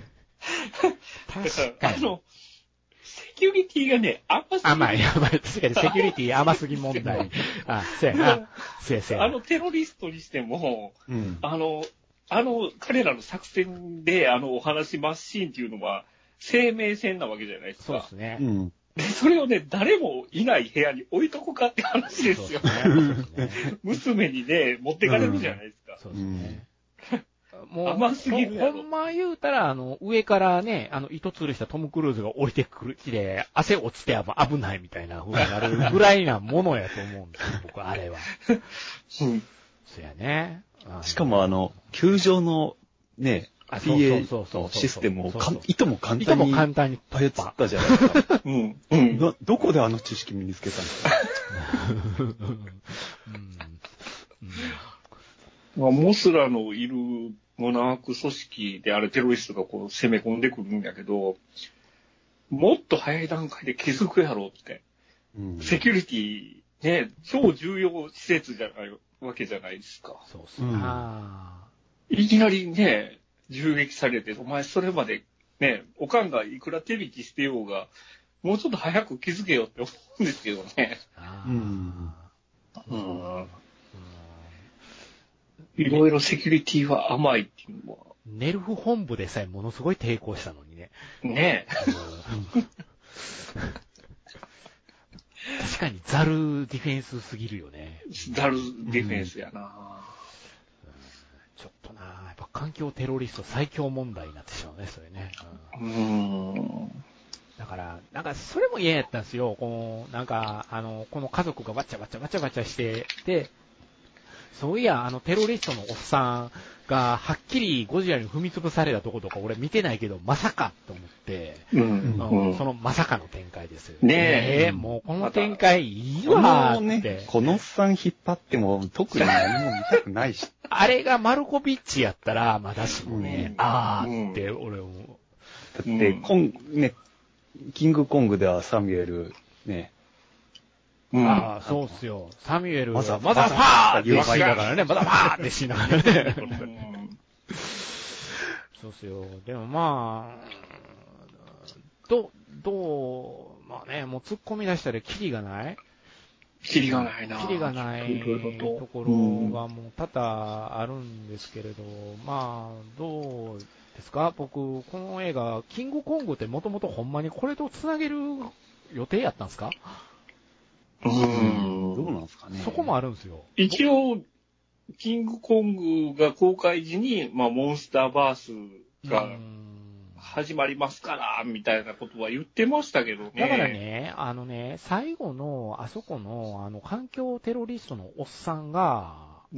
確かに。あの、セキュリティがね、甘すぎる。 甘い、甘い。確かにセキュリティ甘すぎ問題。あ、そうやな。そうやそうや。 あのテロリストにしても、うん、あの、あの、彼らの作戦で、あの、お話マシーンっていうのは、生命線なわけじゃないですか。 そうですね。 うんで、それをね、誰もいない部屋に置いとくかって話ですよ。ね、娘にね、持ってかれるじゃないですか。 うん、そうですね。もう、甘すぎるやろ。ほんま言うたら、あの、上からね、あの、糸吊るしたトム・クルーズが降りてくる気で、汗落ちて危ないみたいな風になるぐらいなものやと思うんですよ、僕、あれは。うん。そうやね。 しかも、あの、球場の、ね、ピーエー システムをいとも簡単に操ったじゃないですか。うん。うん。ど、どこであの知識身につけたんですかうん、モスラのいるモナーク組織であるテロリストがこう攻め込んでくるんだけど、もっと早い段階で気づくやろって。うん、セキュリティ、ね、超重要施設じゃないわけじゃないですか。 そうっすね。 うん、いきなりね、銃撃されて、お前それまでね、おかんがいくら手引きしてようが、もうちょっと早く気づけよって思うんですけどね。うん。 うん。 いろいろセキュリティは甘いっていうのは。 ネルフ本部でさえものすごい抵抗したのにね。 ねえ。 確かにザルディフェンスすぎるよね。 ザルディフェンスやな、うんうん、 ちょっとなやっぱ環境テロリスト最強問題になってしまうね、それね。 うん。うんだから、なんかそれも嫌やったんですよ。この、なんか、あの、この家族がバチャバチャバチャバチャして、で、そういや、あの、テロリストのおっさんが、はっきりゴジラに踏み潰されたとことか、俺見てないけど、まさかと思って、 うんうん、 そのまさかの展開ですよね。ねえ、もうこの展開いいわーって。 ね、このおっさん引っ張っても、特に何も見たくないし。 あれがマルコビッチやったら、まだしもね、うん、あーって、俺も。 だって、こん、ね、キングコングではサミュエル、ね。 うん、ああ、そうっすよ。サミュエル、まだまだファーって言いながらね、まだファーってしながらね。そうっすよ。でもまあ、ど、どう、まあね、もう突っ込み出したらキリがないキリがないな。 キリがないところがもう多々あるんですけれど、まあ、どうですか？僕、この映画、キングコングってもともとほんまにこれと繋げる予定やったんですか？ うーん。 どうなんですかね。 そこもあるんですよ。 一応、キングコングが公開時に、まあ、モンスターバースが始まりますから、みたいなことは言ってましたけどね。 だからね、あのね、最後の、あそこの、あの、環境テロリストのおっさんが、 うん、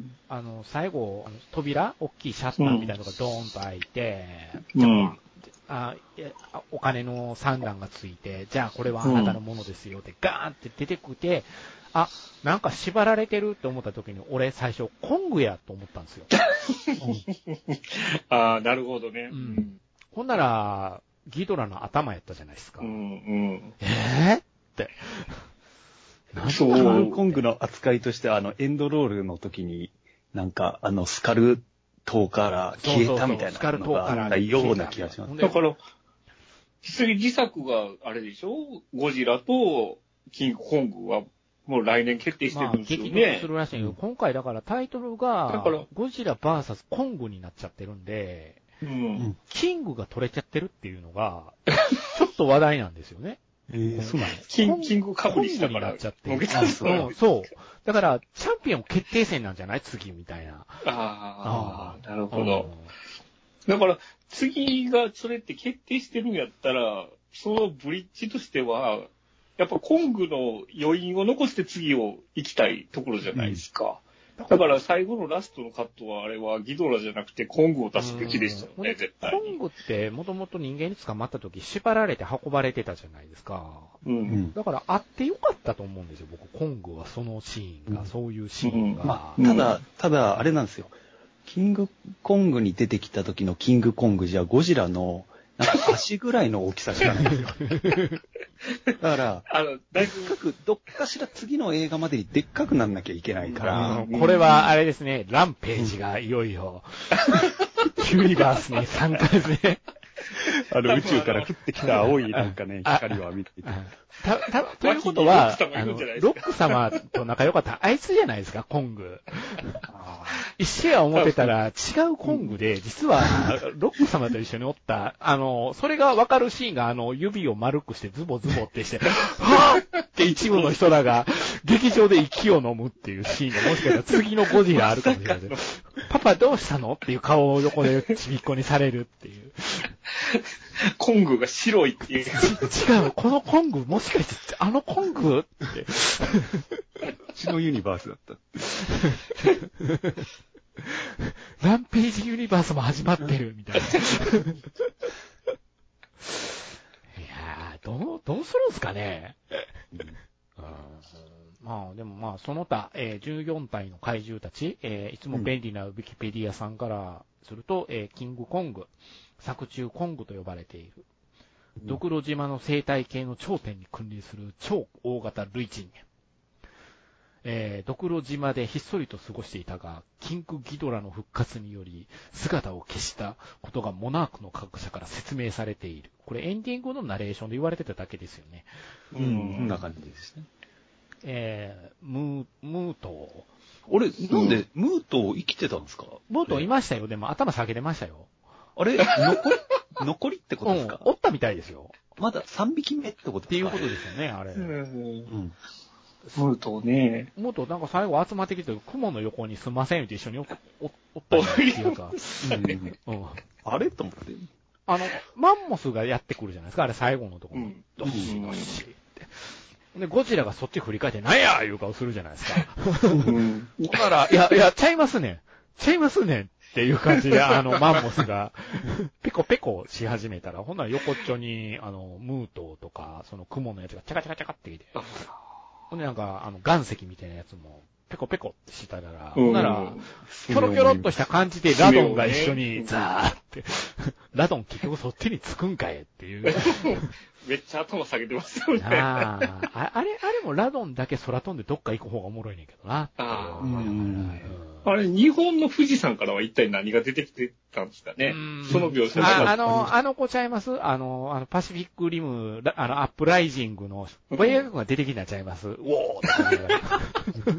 あの、最後、あの扉大きいシャッターみたいなのがドーンと開いて、 うん、 あお金の算段がついて、じゃあこれはあなたのものですよってガーンって出てきて、あ、なんか縛られてるって思った時に、俺最初コングやと思ったんですよ。 うん、ああ、なるほどね。 うん。ほんなら、ギドラの頭やったじゃないですか。 うんうん、 えーって。 キングコングの扱いとしては、あの、エンドロールの時に、なんか、あの、スカル塔から消えたみたいなのがあったような気がします。 だから、次自作があれでしょ？ゴジラとキングコングはもう来年決定してるんですよね。 まあ、激突するらしいけど、うん、今回だからタイトルが、ゴジラ ブイエス コングになっちゃってるんで、 うん、 キングが取れちゃってるっていうのが、ちょっと話題なんですよね。 えー、そうなんですキンキングかぶりしたから。 になっちゃってる。そう。そう。だから、チャンピオン決定戦なんじゃない次みたいな。 ああ、なるほど。だから、次がそれって決定してるんやったら、そのブリッジとしては、やっぱコングの余韻を残して次を行きたいところじゃないですか。うん、だから最後のラストのカットはあれはギドラじゃなくてコングを出すべきでしたよね、絶対に。 コングってもともと人間に捕まった時縛られて運ばれてたじゃないですか。 うん、 だからあってよかったと思うんですよ、僕。コングはそのシーンが、うん、そういうシーンが。 うんまあ、ただ、ただあれなんですよ。キングコングに出てきた時のキングコングじゃゴジラのなんか足ぐらいの大きさしかないんですよ。だから、 あの、 でっかく、どっかしら次の映画までにでっかくなんなきゃいけないから。 これはあれですね、ランページがいよいよ、ユニバースに参加ですね。 あの宇宙から降ってきた青いなんかね、光を浴びていて。 た、た、ということは、あの、ロック様と仲良かったあいつじゃないですか、コング。一瞬は思ってたら違うコングで、実はロック様と一緒におった、あの、それがわかるシーンが、あの、指を丸くしてズボズボってして、はぁって一部の人らが劇場で息を飲むっていうシーンがもしかしたら次のゴジラあるかもしれない。パパどうしたのっていう顔を横でちびっこにされるっていう。 コングが白いっていう。 違う、このコング、もしかして、あのコングって。 うちのユニバースだった。 ランページユニバースも始まってる、みたいな。いやー、どう、どうするんすかね。うん、まあ、でもまあ、その他、えー、じゅうよん体の怪獣たち、えー、いつも便利なウィキペディアさんからすると、えー、キングコング、作中コングと呼ばれている。ドクロ島の生態系の頂点に君臨する超大型類人猿。えー、ドクロ島でひっそりと過ごしていたが、キングギドラの復活により姿を消したことがモナークの科学者から説明されている。これエンディングのナレーションで言われてただけですよね。 うん、そんな感じですね。 えー、ムー、ムート。 俺、なんで、ムート生きてたんですか？ ムートいましたよ。でも頭下げてましたよ。 あれ残り、残りってことですか？ うん、おったみたいですよ。 まださんびきめってことですか？ っていうことですよね、あれ。うん。 うんムートね。 ムートなんか最後集まってきて、雲の横にすんませんって一緒にお、お、おったっていうか。うん。うん。 あれと思って。 あの、マンモスがやってくるじゃないですか、あれ最後のところに。どっしどっしって。で、ゴジラがそっち振り返って、なんやいう顔するじゃないですか。うん。だから、いや、いや、ちゃいますねん。ちゃいますねんっていう感じで、あの、マンモスが、ペコペコし始めたら、ほんなら横っちょに、あの、ムートとか、その雲のやつがチャカチャカチャカってきて、ほんでなんか、あの、岩石みたいなやつも、ペコペコってしたら、ほんなら、キョロキョロっとした感じでラドンが一緒に、ザーって、ラドン結局そっちにつくんかいっていう。 めっちゃ頭下げてますよね。 ああ、あれ、あれもラドンだけ空飛んでどっか行く方がおもろいねんけどな。ああ、うん、あれ、日本の富士山からは一体何が出てきてたんですかね。その描写ああの、あの子ちゃいますあの、あの、パシフィックリム、あの、アップライジングの、バイアグが出てきなちゃいます。うおー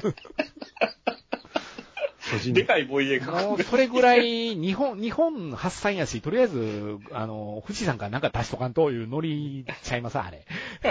でかいボイエが。 もう、それぐらい、日本、日本発散やし、とりあえず、あの、富士山からなんか出しとかんというノリちゃいます、あれ。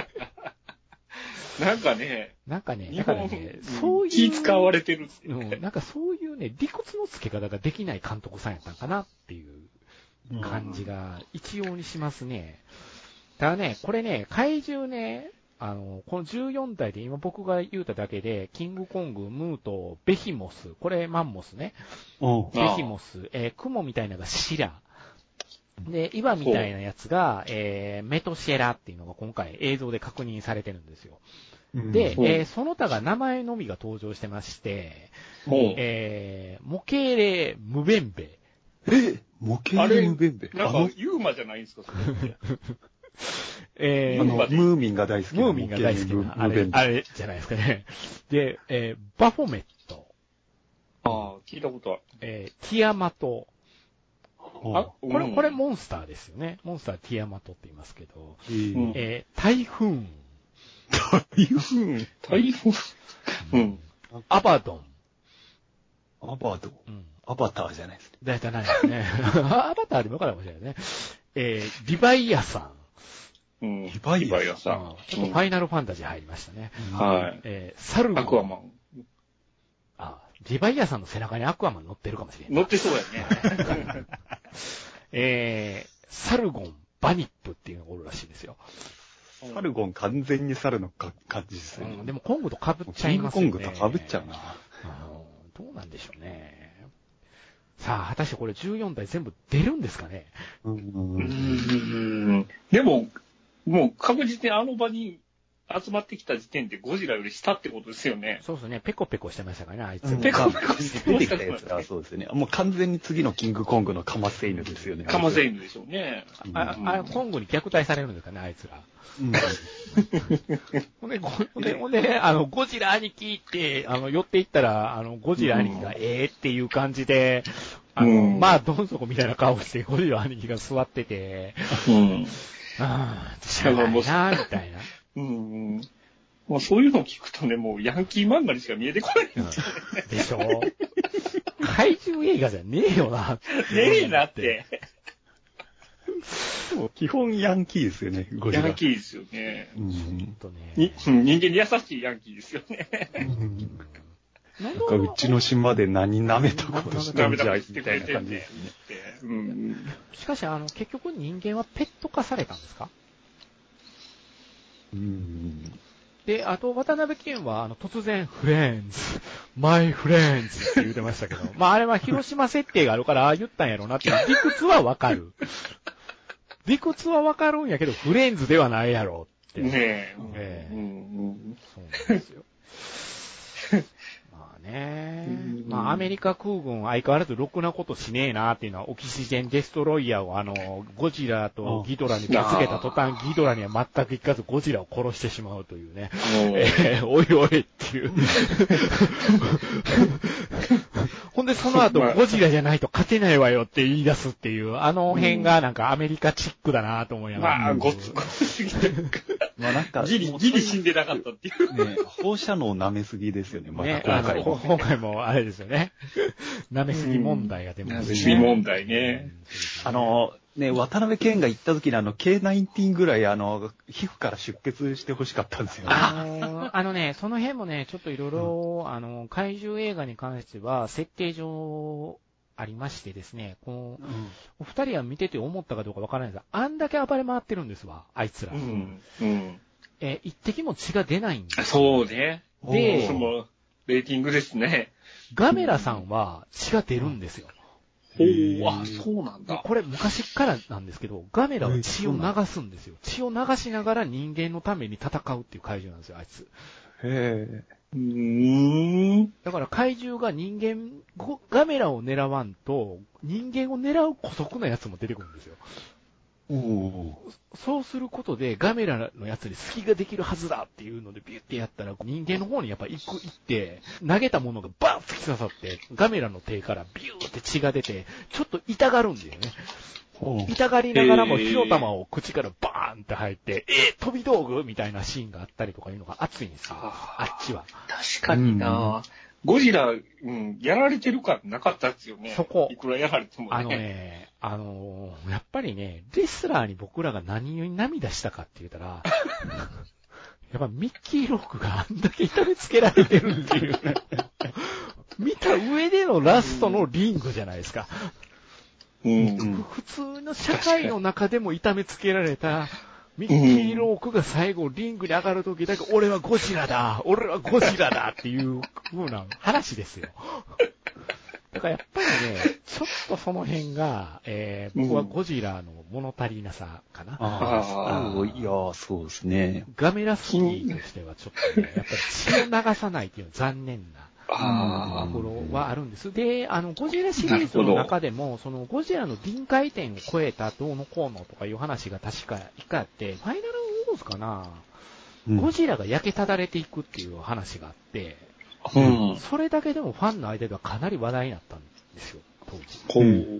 なんかね。 なんかね、だからね、そういう。 気使われてるって、 ね。うん、なんかそういうね、理屈の付け方ができない監督さんやったんかなっていう感じが一様にしますね。ただね、これね、怪獣ね、あの、このじゅうよんだいで今僕が言うただけで、キングコング、ムート、ベヒモス、これマンモスね。ベヒモス、えー、クモみたいなのがシラ。で、岩みたいなやつが、えー、メトシェラっていうのが今回映像で確認されてるんですよ。で、うん、えー、その他が名前のみが登場してまして、えー、模型霊ムベンベ。 え模型霊ムベンベなんか、ユーマじゃないんですか、それって。 えー、 あの、ムーミンが大好きな。 ムーミンが大好きな。あれ、あれじゃないですかね。で、えー、バフォメット。 ああ、聞いたことある。 えー、ティアマト。あ、これ、これモンスターですよね。モンスターティアマトって言いますけど。えー、台風。 台風台風うん。 アバドン。 アバドン。うん。アバターじゃないですね。 だいたいないですね。アバターでもよかったかもしれないね。えー、リバイアさん。うん。 リバイアさん。 うん、ちょっとファイナルファンタジー入りましたね。 うん、はい。 えー、サルゴン。 アクアマン。 あ、リバイアさんの背中にアクアマン乗ってるかもしれない。 乗ってそうやね。 えー、サルゴン、バニップっていうのがおるらしいですよ。 サルゴン完全にサルのか感じですね、 うん。でもコングと被っちゃいますよね。 コングと被っちゃうな。 うん、どうなんでしょうね。さあ、果たしてこれじゅうよんだい全部出るんですかね。 うーん。でも、もう確実にあの場に集まってきた時点でゴジラより下ってことですよね。 そうですね。ペコペコしてましたからね、あいつ。 うん、ペコペコして出てきたやつがそうですよね。もう完全に次のキングコングのカマセイヌですよね。 カマセイヌでしょうね。 あ、あ、コングに虐待されるんですかね、あいつら。うん、ほんで、ほんで、ほんで、あの、ゴジラ兄貴って、あの、寄っていったら、あの、ゴジラ兄貴が、ええーっていう感じで、あの、うん、まあ、どん底みたいな顔して、ゴジラ兄貴が座ってて、うん。ああ、しゃあないな、みたいな。 うん。もうそういうのを聞くとね、もうヤンキー漫画にしか見えてこないんですよね。 でしょ怪獣映画じゃねえよな。 ねえなって。 もう基本ヤンキーですよね、ゴジラ。 ヤンキーですよね。 うん。とねに人間に優しいヤンキーですよね。 うんなんかうちの島で何舐めたことしたんじゃいみたいな感じですね。 うん、 しかし、あの、結局人間はペット化されたんですか？ うん。 で、あと、渡辺謙は、あの、突然、フレンズ、マイフレンズって言ってましたけど、まあ、あれは広島設定があるから、ああ言ったんやろうなって、理屈はわかる。理屈はわかるんやけど、フレンズではないやろって。 ねえ。 ええうん、 そうなんですよ。まあね、まあアメリカ空軍相変わらずろくなことしねえなっていうのは、オキシジェンデストロイヤーをあの、ゴジラとギドラにぶつけた途端、ギドラには全くいかずゴジラを殺してしまうというね。えー、おいおいっていう。ほんんでその後、ゴジラじゃないと勝てないわよって言い出すっていう、あの辺がなんかアメリカチックだなと思いながら。 まあ、ごつごつすぎて。まあなんか、ギリ、ギリ死んでなかったっていう。 ね、放射能舐めすぎですよね、また今回も。今回もあれですよね。舐めすぎ問題が出ますね。 舐めすぎ問題ね。 あの、ね、渡辺謙が行った時にあの ケーナインティーン ぐらいあの、皮膚から出血してほしかったんですよね。 あの、あのね、その辺もね、ちょっといろいろ、あの、怪獣映画に関しては、設定上、ありましてですね、この、うん、お二人は見てて思ったかどうかわからないですが、あんだけ暴れ回ってるんですわ、あいつら。うん。うん。え、一滴も血が出ないんです。 そうね。で、その、レーティングですね。 ガメラさんは血が出るんですよ。 おー、あ、そうなんだ。 これ昔からなんですけど、ガメラは血を流すんですよ。血を流しながら人間のために戦うっていう怪獣なんですよ、あいつ。 へー。うーん。 だから怪獣が人間、ガメラを狙わんと、人間を狙う古速なやつも出てくるんですよ。おそうすることでガメラのやつに隙ができるはずだっていうのでビュッてやったら人間の方にやっぱ行く、行って、投げたものがバーン突き刺さって、ガメラの手からビューって血が出て、ちょっと痛がるんだよね。痛がりながらも火の玉を口からバーンって入って、えー、飛び道具みたいなシーンがあったりとかいうのが熱いんですよ。あっちは。 確かにな、うん、ゴジラ、うん、やられてるかなかったですよね。 そこ。 いくらやられてもね。 あのね、あのー、やっぱりね、レスラーに僕らが何に涙したかって言ったら、やっぱミッキーロックがあんだけ痛めつけられてるっていう、ね、見た上でのラストのリングじゃないですか。うん、普通の社会の中でも痛めつけられたミッキーロークが最後リングに上がるときだけ、俺はゴジラだ俺はゴジラだっていう風な話ですよ。だからやっぱりね、ちょっとその辺が、えー、僕はゴジラの物足りなさかな。 ああ、いやそうですね。 ガメラスキーとしてはちょっとね、やっぱり血を流さないっていうのは残念な。ところはあるんです。で、あの、ゴジラシリーズの中でも、そのゴジラの臨界点を超えたどうのこうのとかいう話が確か一回あって、ファイナルウォーズかな、うん、ゴジラが焼けただれていくっていう話があって、うん、それだけでもファンの間ではかなり話題になったんですよ、当時。うん、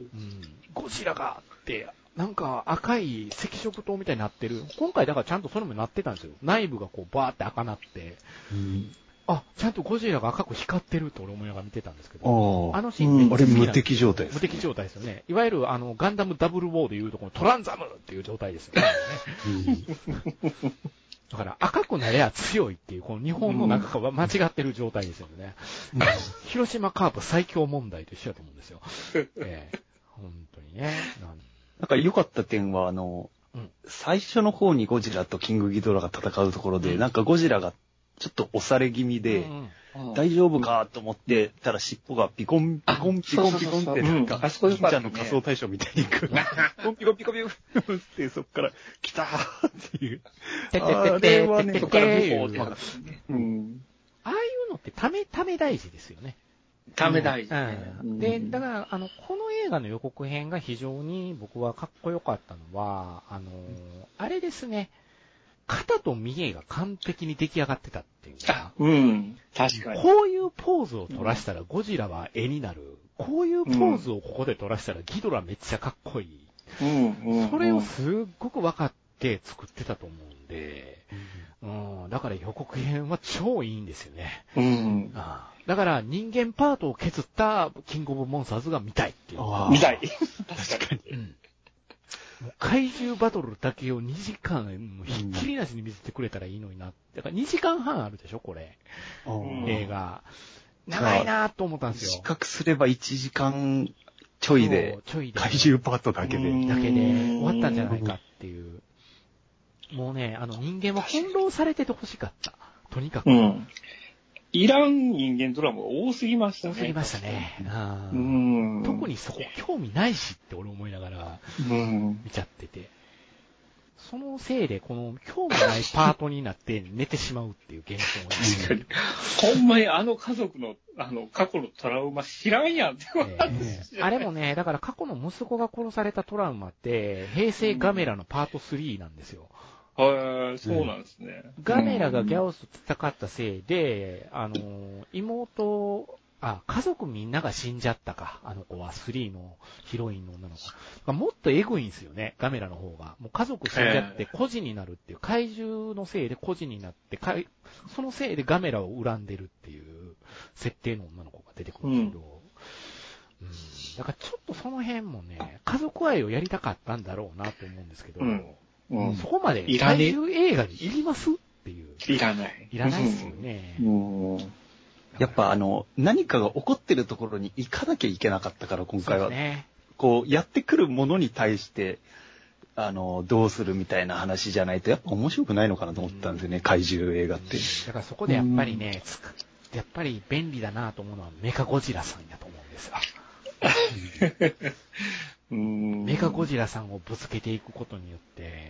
ゴジラがって、なんか赤い赤色灯みたいになってる。今回だからちゃんとそれもなってたんですよ。内部がこうバーって赤なって。うんあ、ちゃんとゴジラが赤く光ってると俺思いながら見てたんですけど。 あのシーン、うん、あれ無敵状態です、 ね。無敵状態ですよね。いわゆるあの、ガンダムダブルウォーでいうとこのトランザムっていう状態ですよね。うん、だから赤くなりゃ強いっていう、この日本の中が間違ってる状態ですよね。うん、広島カープ最強問題と一緒だと思うんですよ。えー、本当にね。 なんか良かった点は、あの、うん、最初の方にゴジラとキングギドラが戦うところで、うん、なんかゴジラがちょっと押され気味で、うんうん、大丈夫かと思ってたら尻尾がピコン、ピコン、ピコン、ピコンって、なんか、金ちゃんの仮想大賞みたいに行く。ピコン、ピコン、ピコン、ピコンって、そっから、来たーっていう。あれはね、そっからビコーってなってね。 うん。ああいうのってため、ため大事ですよね。 ため大事、 ねうん。で、だから、あの、この映画の予告編が非常に僕はかっこよかったのは、あの、あれですね。肩と見栄が完璧に出来上がってたっていうか。 うん。確かに。 こういうポーズを取らしたらゴジラは絵になる。こういうポーズをここで取らしたらギドラめっちゃかっこいい。うん。うん、それをすっごく分かって作ってたと思うんで、うん、うん。だから予告編は超いいんですよね。うん。ああだから人間パートを削ったキングオブモンスターズが見たいっていう。 見たい。 確かに。うん怪獣バトルだけをにじかん、ひっきりなしに見せてくれたらいいのにな。だからにじかんはんあるでしょ、これ。映画。長いなと思ったんですよ。 短くすればいちじかんちょいで、怪獣パートだけで。 だけで終わったんじゃないかっていう。もうね、あの人間は翻弄されててほしかった。とにかく。うんいらん人間ドラマが多すぎましたね。 多すぎましたね。うん特にそこ興味ないしって俺思いながら見ちゃってて。そのせいでこの興味ないパートになって寝てしまうっていう現象が、 ね。確かに。ほんまにあの家族のあの過去のトラウマ知らんやんって思ったんですよ。あれもね、だから過去の息子が殺されたトラウマって平成ガメラのパートスリーなんですよ。 はい、そうなんですね。 ガメラがギャオスと戦ったせいで、あの、妹あ、家族みんなが死んじゃったか。あの子はスリーのヒロインの女の子。もっとエグいんですよね、ガメラの方が。もう家族死んじゃって孤児になるっていう、怪獣のせいで孤児になって、そのせいでガメラを恨んでるっていう設定の女の子が出てくるんですけど、うんうん、だからちょっとその辺もね、家族愛をやりたかったんだろうなと思うんですけど、うんうん、そこまで怪獣映画にいりますっていう。 いらない。 いらないですよね。 うんやっぱあの、何かが起こってるところに行かなきゃいけなかったから、今回は。ね、こう、やってくるものに対して、あの、どうするみたいな話じゃないと、やっぱ面白くないのかなと思ったんですよね、怪獣映画って。 だからそこでやっぱりね、やっぱり便利だなと思うのはメカゴジラさんやと思うんですよ。メカゴジラさんをぶつけていくことによって、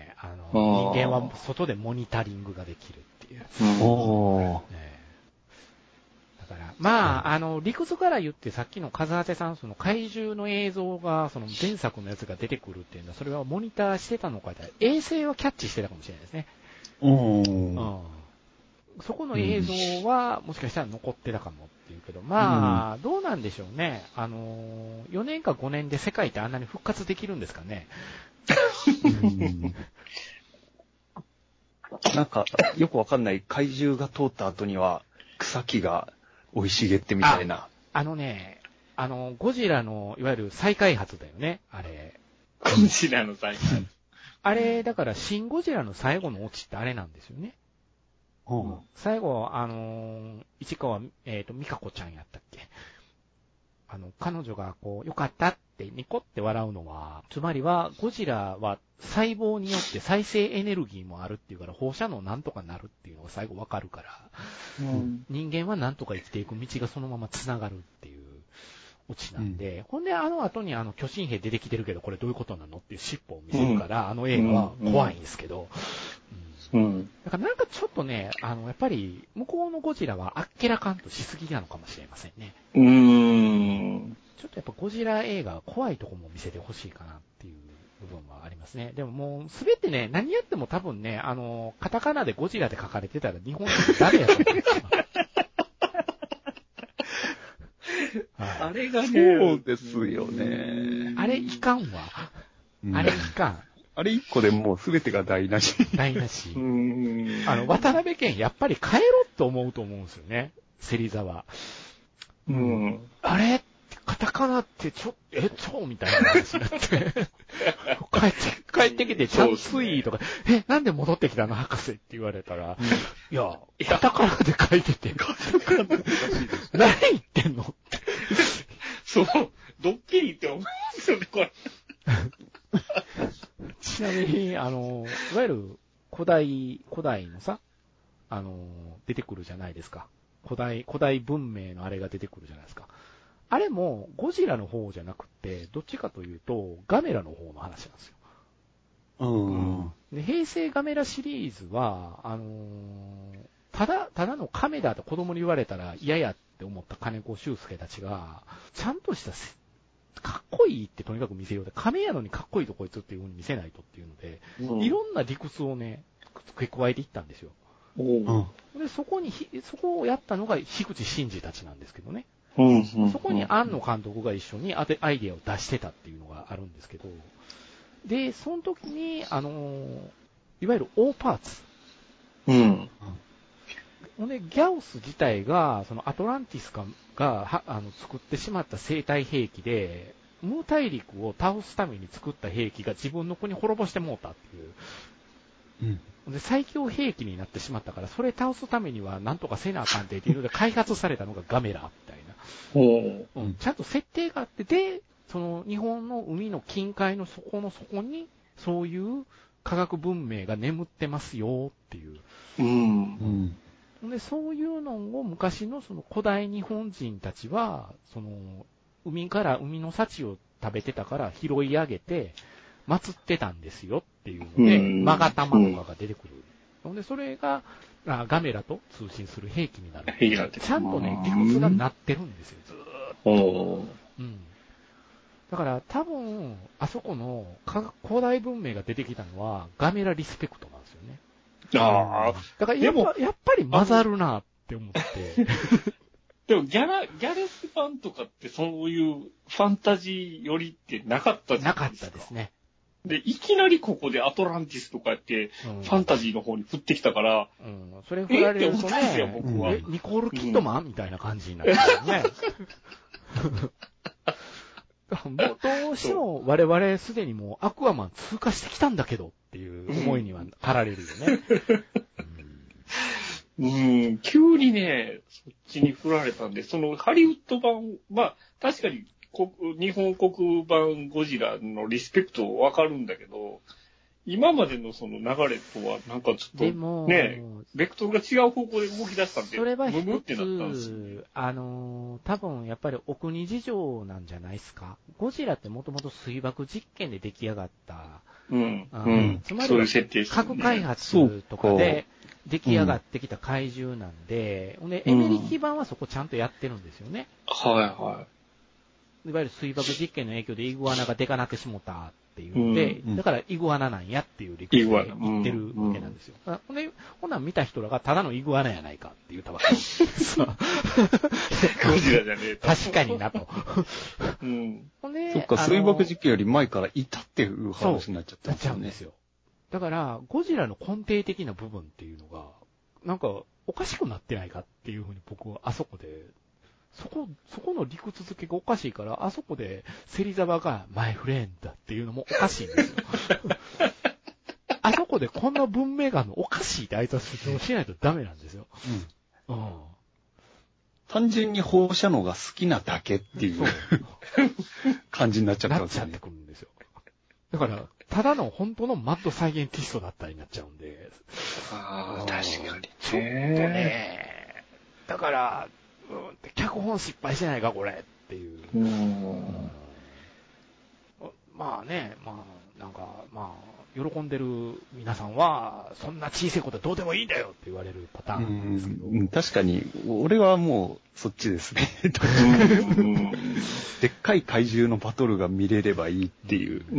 あの、人間は外でモニタリングができるっていう。おーねだから、まあ、あの、理屈から言ってさっきの風当てさん、その怪獣の映像が、その前作のやつが出てくるっていうのは、それはモニターしてたのか、衛星はキャッチしてたかもしれないですね。うん。そこの映像は、もしかしたら残ってたかもっていうけど、まあ、うん、どうなんでしょうね。あの、よねんかごねんで世界ってあんなに復活できるんですかね。 うんなんか、よくわかんない怪獣が通った後には、草木が、生い茂ってみたいな。 あ、あのね、あの、ゴジラの、いわゆる再開発だよね、あれ。 ゴジラの再開発。 あれ、だから、シン・ゴジラの最後のオチってあれなんですよね。うん、最後、あの、市川、えっと、美香子ちゃんやったっけ。あの、彼女が、こう、よかったってニコって笑うのは、つまりは、ゴジラは細胞によって再生エネルギーもあるっていうから、放射能なんとかなるっていうのが最後わかるから、うん、人間はなんとか生きていく道がそのまま繋がるっていうオチなんで、うん、ほんであの後にあの巨神兵出てきてるけど、これどういうことなのっていう尻尾を見せるから、うん、あの映画は怖いんですけど、うんうん、だからなんかちょっとね、あの、やっぱり、向こうのゴジラはあっけらかんとしすぎなのかもしれませんね。うーん。ちょっとやっぱゴジラ映画は怖いとこも見せてほしいかなっていう部分はありますね。でももう、すべてね、何やっても多分ね、あの、カタカナでゴジラで書かれてたら日本人誰やと思うんですよ。 あれがね、 そうですよね。 あれいかんわ。あれいかん。 あれ一個でもうすべてが台無し。 台無し。あの、渡辺謙やっぱり帰ろうと思うと思うんですよね。芹沢。うん。あれカタカナってちょ、え、ちょみたいな話になって。帰って、帰ってきて、ちゃんついとか、え、なんで戻ってきたの博士って言われたら、うん、いや、カタカナで書いてて、カタカナで難しいです。何言ってんのって。 そう、ドッキリって思いますよね、これ。 ちなみに、あの、いわゆる古代、古代のさ、あの、出てくるじゃないですか。古代、古代文明のあれが出てくるじゃないですか。あれもゴジラの方じゃなくて、どっちかというと、ガメラの方の話なんですよ。うん。で、平成ガメラシリーズは、あのー、ただ、ただのカメだと子供に言われたら嫌やって思った金子修介たちが、ちゃんとしたかっこいいってとにかく見せようで、亀やのにかっこいいとこいつっていう風に見せないとっていうので、うん、いろんな理屈をね、付け加えていったんですよ。うん、で、そこに、そこをやったのが樋口真嗣たちなんですけどね。うんうんうん、そこに庵野監督が一緒にアイデアを出してたっていうのがあるんですけど、で、その時に、あのー、いわゆる大パーツ。うん。ほんで、ギャオス自体が、そのアトランティスが、があの作ってしまった生態兵器で、ムー大陸を倒すために作った兵器が自分の国滅ぼしてもうたっていう。うん。で、最強兵器になってしまったから、それ倒すためにはなんとかせなあかんっていうので開発されたのがガメラみたいな。うん。ちゃんと設定があって、で、その日本の海の近海の底の底に、そういう科学文明が眠ってますよっていう。うん。うん、で、そういうのを昔のその古代日本人たちは、その、海から海の幸を食べてたから拾い上げて、祀ってたんですよっていうので、マガタマとかが出てくる。うん、で、それがあガメラと通信する兵器になる。ちゃんとね、理屈がなってるんですよ、ずーっと。うん。だから多分、あそこの古代文明が出てきたのは、ガメラリスペクトなんですよね。ああ。だからやっぱ、やっぱり混ざるなって思って。 でもギャラ、ギャレス版とかってそういうファンタジー寄りってなかったじゃないですか。 なかったですね。 で、いきなりここでアトランティスとかやって、ファンタジーの方に振ってきたから、 うん。それ振られるとね、 よ僕はえ、ニコール・キッドマン、うん、みたいな感じになってるね。もうどうしても我々すでにもうアクアマン通過してきたんだけどっていう思いには駆られるよね。 うん、うん、急にね、そっちに振られたんで、そのハリウッド版、まあ確かに日本国版ゴジラのリスペクトわかるんだけど、今までのその流れとはなんかちょっとね、ベクトルが違う方向で動き出したんで、 それはムムっ一てなったんですよ、 つ、あのー、多分やっぱりお国事情なんじゃないですか。ゴジラってもともと水爆実験で出来上がった、 うん、 うんうん、 つまりは核開発とかで出来上がってきた怪獣なんで、うん、でエメリキ版はそこちゃんとやってるんですよね。 うん、はいはい。 いわゆる水爆実験の影響でイグアナがデカなってしもたっていうので、うん、だからイグアナなんやっていう理屈で言ってるわけなんですよ。うん、ほんで、ほんなん見た人らがただのイグアナやないかって言ったわけです。ゴジラじゃねえと。 確かになと。 うん、 ほんで、そっか、水爆実験より前からいたっていう話になっちゃったんですよね。なっちゃうんですよ。だから、ゴジラの根底的な部分っていうのが、なんか、おかしくなってないかっていうふうに僕はあそこで、そこ、そこの理屈付けがおかしいから、あそこで芹沢がマイフレンドだっていうのもおかしいんですよ。あそこでこんな文明があるのおかしいってあいつは主張しないとダメなんですよ。うん。うん。 単純に放射能が好きなだけっていう感じになっちゃったんですよね。 なっちゃってくるんですよ。だから、ただの本当のマッドサイエンティストだったりになっちゃうんで。 ああ、確かに。 ちょっとね、だから、うん、脚本失敗してないかこれっていう。 うーん、 まあね、まあなんかまあ喜んでる皆さんはそんな小さいことはどうでもいいんだよって言われるパターンなんですけど。 うん、確かに俺はもうそっちですね。でっかい怪獣のバトルが見れればいいっていう。 うん、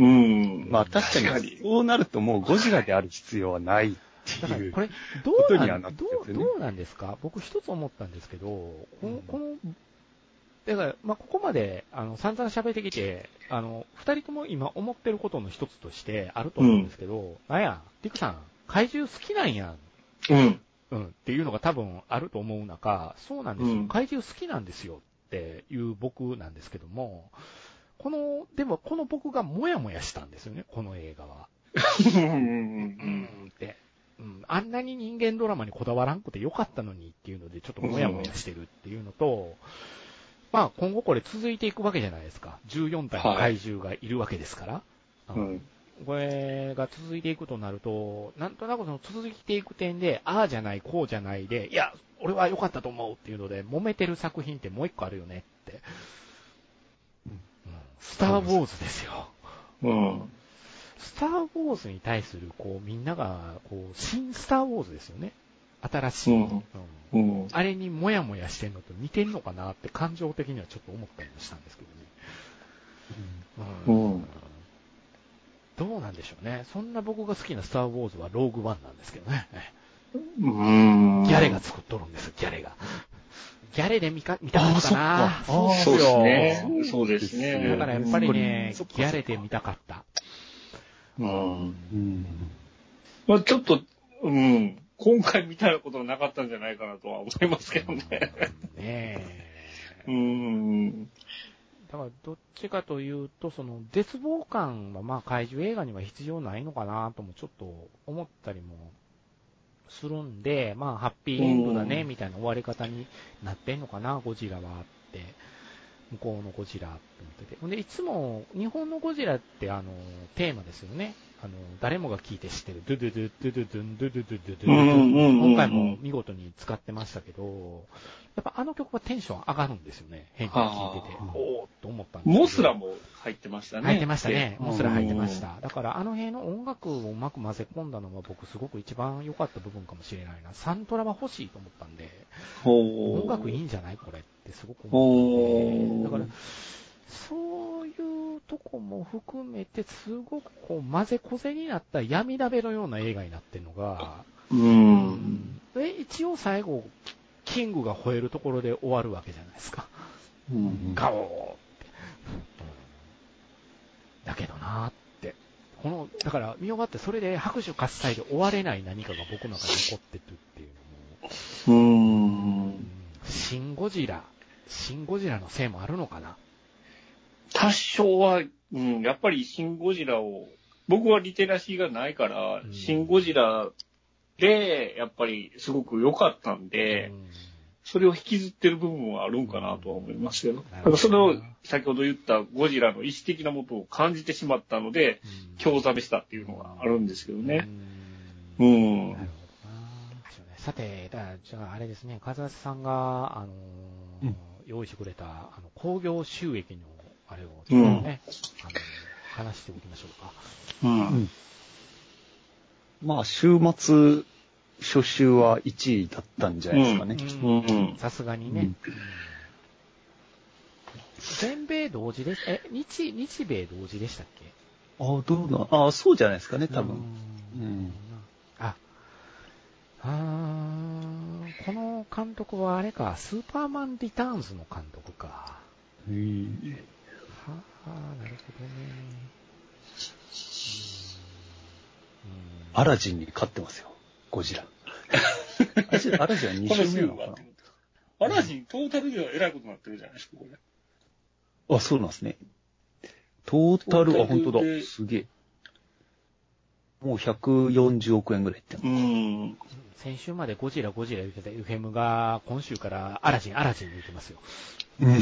まあ確かにそうなるともうゴジラである必要はない。 だからこれどうなんどうどうなんですか。僕一つ思ったんですけど、このこのだからまあここまであの散々喋ってきて、あの二人とも今思ってることの一つとしてあると思うんですけど、うん、なんやリクさん怪獣好きなんやん、 うんうんっていうのが多分あると思う中、そうなんですよ、うん、怪獣好きなんですよっていう僕なんですけども、このでもこの僕がモヤモヤしたんですよね、この映画は。うんってうん、あんなに人間ドラマにこだわらんくてよかったのにっていうのでちょっとモヤモヤしてるっていうのと、うん、まあ今後これ続いていくわけじゃないですか。じゅうよんたいの怪獣がいるわけですから、はいうん、これが続いていくとなると、なんとなくその続いていく点でああじゃないこうじゃないで、いや俺は良かったと思うっていうので揉めてる作品ってもう一個あるよねって、うんうん、スター・ウォーズですよ。 うんスター・ウォーズに対する、こう、みんなが、こう、新スター・ウォーズですよね。新しい。うんうんうん、 あれにもやもやしてんのと似てんのかなって感情的にはちょっと思ったりもしたんですけどね。うんうん、 どうなんでしょうね。そんな僕が好きなスター・ウォーズはローグワンなんですけどね。 うんギャレが作っとるんですよ、ギャレが。ギャレで見か見たかったなあそうそうですね。そうですね。 だからやっぱりね、ギャレで見たかった。 うん。まあちょっと、うん。今回みたいなことはなかったんじゃないかなとは思いますけどね。 うん、ねえ。うん。 だからどっちかというと、その絶望感はまあ怪獣映画には必要ないのかなともちょっと思ったりもするんで、まあハッピーエンドだねみたいな終わり方になってんのかな、ゴジラはって。向こうのゴジラって思ってて。ほんで、いつも日本のゴジラってあの、テーマですよね。あの、誰もが聞いて知ってる、ドゥドゥドゥドゥドゥドゥンドゥドゥドゥドゥドゥ今回も見事に使ってましたけど、やっぱあの曲はテンション上がるんですよね。変に聞いてて。おーっと思ったんですけど。 モスラも入ってましたね。 入ってましたね。モスラ入ってました。だからあの辺の音楽をうまく混ぜ込んだのが僕すごく一番良かった部分かもしれないな。サントラは欲しいと思ったんで、音楽いいんじゃないこれってすごく思ったんで。だから、そういうとこも含めてすごくこう混ぜこぜになった闇鍋のような映画になってるのが、 うん、 で一応最後キングが吠えるところで終わるわけじゃないですか。うん、ガオーって、うん。だけどなーって。この、だから見終わってそれで拍手喝采で終われない何かが僕の中に残ってるっていうのも。うーん。シン・ゴジラ。シン・ゴジラのせいもあるのかな？ 多少は、うん、やっぱりシン・ゴジラを、僕はリテラシーがないから、うん、シン・ゴジラで、やっぱりすごく良かったんで、うん、それを引きずってる部分はあるんかなとは思いますけど、だからそれを先ほど言ったゴジラの意思的なものを感じてしまったので、うん、興ざめしたっていうのがあるんですけどね。うん。うん、なるほどな。 さて、だじゃああれですね、風さんが、あのーうん、用意してくれた、あの、興行収益の、あれを、ちょっとね、うん、あの、話しておきましょうか。うん。うん、 まあ、週末、初週はいちいだったんじゃないですかね。 さすがにね。うん、全米同時で、え、日、日米同時でしたっけ？ ああ、どうな、ああ、そうじゃないですかね、多分。うん。うん、 あ、あー、この監督はあれか、スーパーマンリターンズの監督か。へぇ。はあ、なるほどね。 アラジンに勝ってますよ、ゴジラ。アラジンはに週目なのかな。 アラジントータルではえらいことになってるじゃないですか、これ。 あ、そうなんですね。トータル、あ、本当だ。すげえ。もうひゃくよんじゅうおくえんぐらいいってるのか。うん。 先週までゴジラゴジラ言ってた エフエム が今週からアラジンアラジン言ってますよ。うん。うん、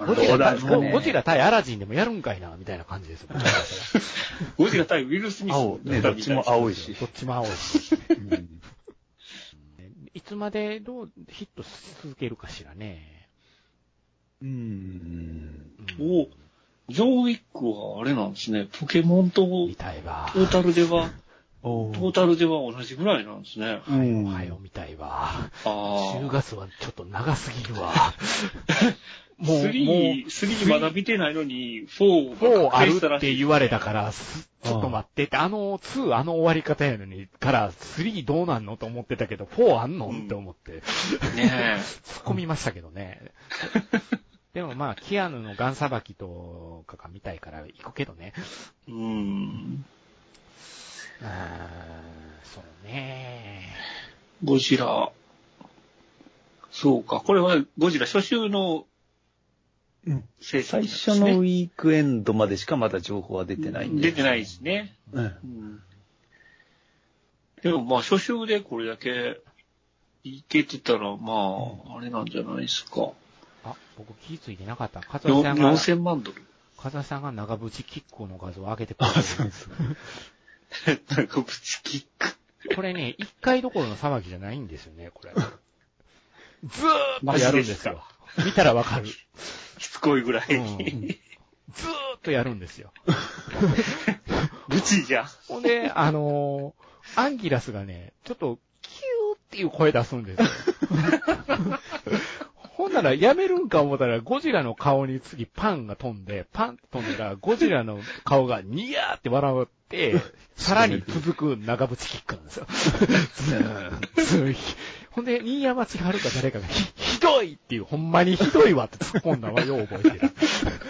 ゴジラ、ね、ゴジラ対アラジンでもやるんかいな、みたいな感じですよ。 ゴジラ対ウィル・スミス。 青、ね、どっちも青いし。 どっちも青いし。うん、いつまでどうヒット続けるかしらね。 うーん。お、ジョン・ウィックはあれなんですね。ポケモンとトータルでは、トータルでは同じぐらいなんですね。 はよはよみたいわ。ああ。じゅうがつはちょっと長すぎるわ。 もう、スリー、スリーまだ見てないのに、フォー、 フォーあるって言われたから、ちょっと待ってって、あのツーあの終わり方やのに、からスリーどうなんのと思ってたけど、フォーあんの、うん、って思って。ねえ。突っ込みましたけどね。でもまあ、キアヌのガンさばきとかが見たいから行くけどね。うーん。あー、そうね。 ゴジラ。そうか。これはゴジラ初週の制作、ね、最初のウィークエンドまでしかまだ情報は出てないんで。 出てないですね。うん。うん、でもまあ初週でこれだけいけてたら、まあ、あれなんじゃないですか。 あ、僕気づいてなかった。風さんが。 よんせんまんドル。 風さんが長渕キックの画像を上げてくれてるんです。 長渕キック。 これね、一回どころの騒ぎじゃないんですよね、これ。ずーっとやるんですよ。見たらわかる。 しつこいぐらい。うん、ずーっとやるんですよ。 ブチじゃん。 ほんで、あのー、アンギラスがね、ちょっと、キューっていう声出すんですよ。ほんなら、やめるんか思ったら、ゴジラの顔に次パンが飛んで、パンって飛んだら、ゴジラの顔がニヤーって笑って、さらに続く長渕キックなんですよ。ずーん。ほんで、新山千春か誰かがひ、ひどいっていう、ほんまにひどいわって突っ込んだのはよう覚えてる。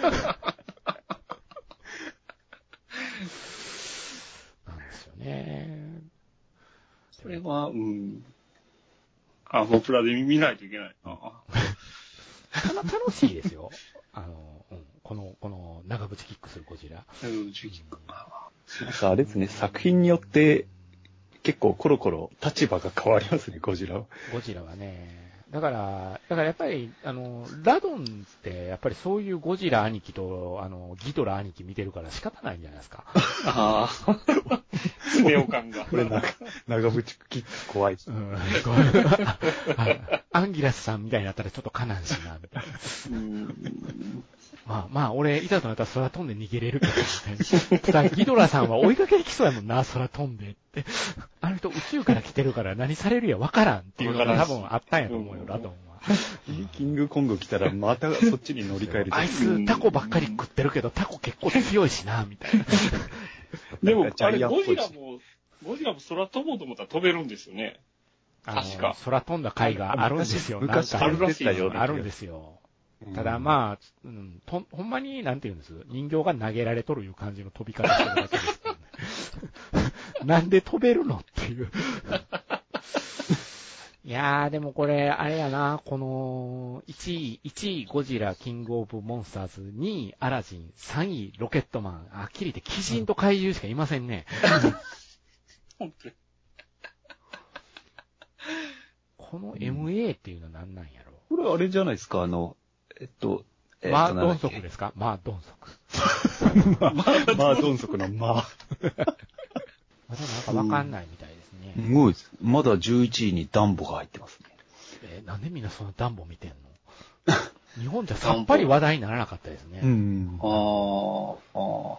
なんですよね。 それは、うん。アマプラで見ないといけないな。 楽しいですよ。あの、うん、この、この、長渕キックするゴジラ。 長渕キック。 なんかあれですね、作品によって、結構コロコロ立場が変わりますね、ゴジラは。 ゴジラはね。だから、だからやっぱり、あの、ラドンって、やっぱりそういうゴジラ兄貴と、あの、ギドラ兄貴見てるから仕方ないんじゃないですか。 ああ。スネ夫感が。 これなんか、長渕キック怖い。うん。 アンギラスさんみたいになったらちょっとかなんしな、みたいな。うんまあまあ、俺、いざとなったら空飛んで逃げれるけど、ね、ただ、ギドラさんは追いかけてきそうやもんな、空飛んでって。あの人宇宙から来てるから何されるやわからんっていうのが多分あったんやと思うよ、ラドンは。 キングコング来たらまたそっちに乗り換える。 あいつタコばっかり食ってるけど、タコ結構強いしな、みたいな。 でも、あれ、ゴジラも、ゴジラも空飛ぼうと思ったら飛べるんですよね。 あの、空飛んだ回があるんですよ。 昔あるらしいよ。 あるんですよ。ただまあ、うん、と、ほんまに、なんて言うんです、人形が投げられとるいう感じの飛び方してるだけですけどね。なんで飛べるのっていう。いやー、でもこれ、あれやな、この、いちい、いちいゴジラ、キングオブモンスターズ、にいアラジン、さんいロケットマン、はっきり言って鬼人と怪獣しかいませんね。 本当に。 この エムエー っていうのは何なんやろ、 これあれじゃないですか、あの、えっと、 えっと、マードンソクですか？マードンソク。 マードンソクのマー。 まだなんかわかんないみたいですね。 すごいです。まだじゅういちいにダンボが入ってますね。 えー、なんでみんなそのダンボ見てんの？日本じゃさっぱり話題にならなかったですね。 うん。ああ、ああ。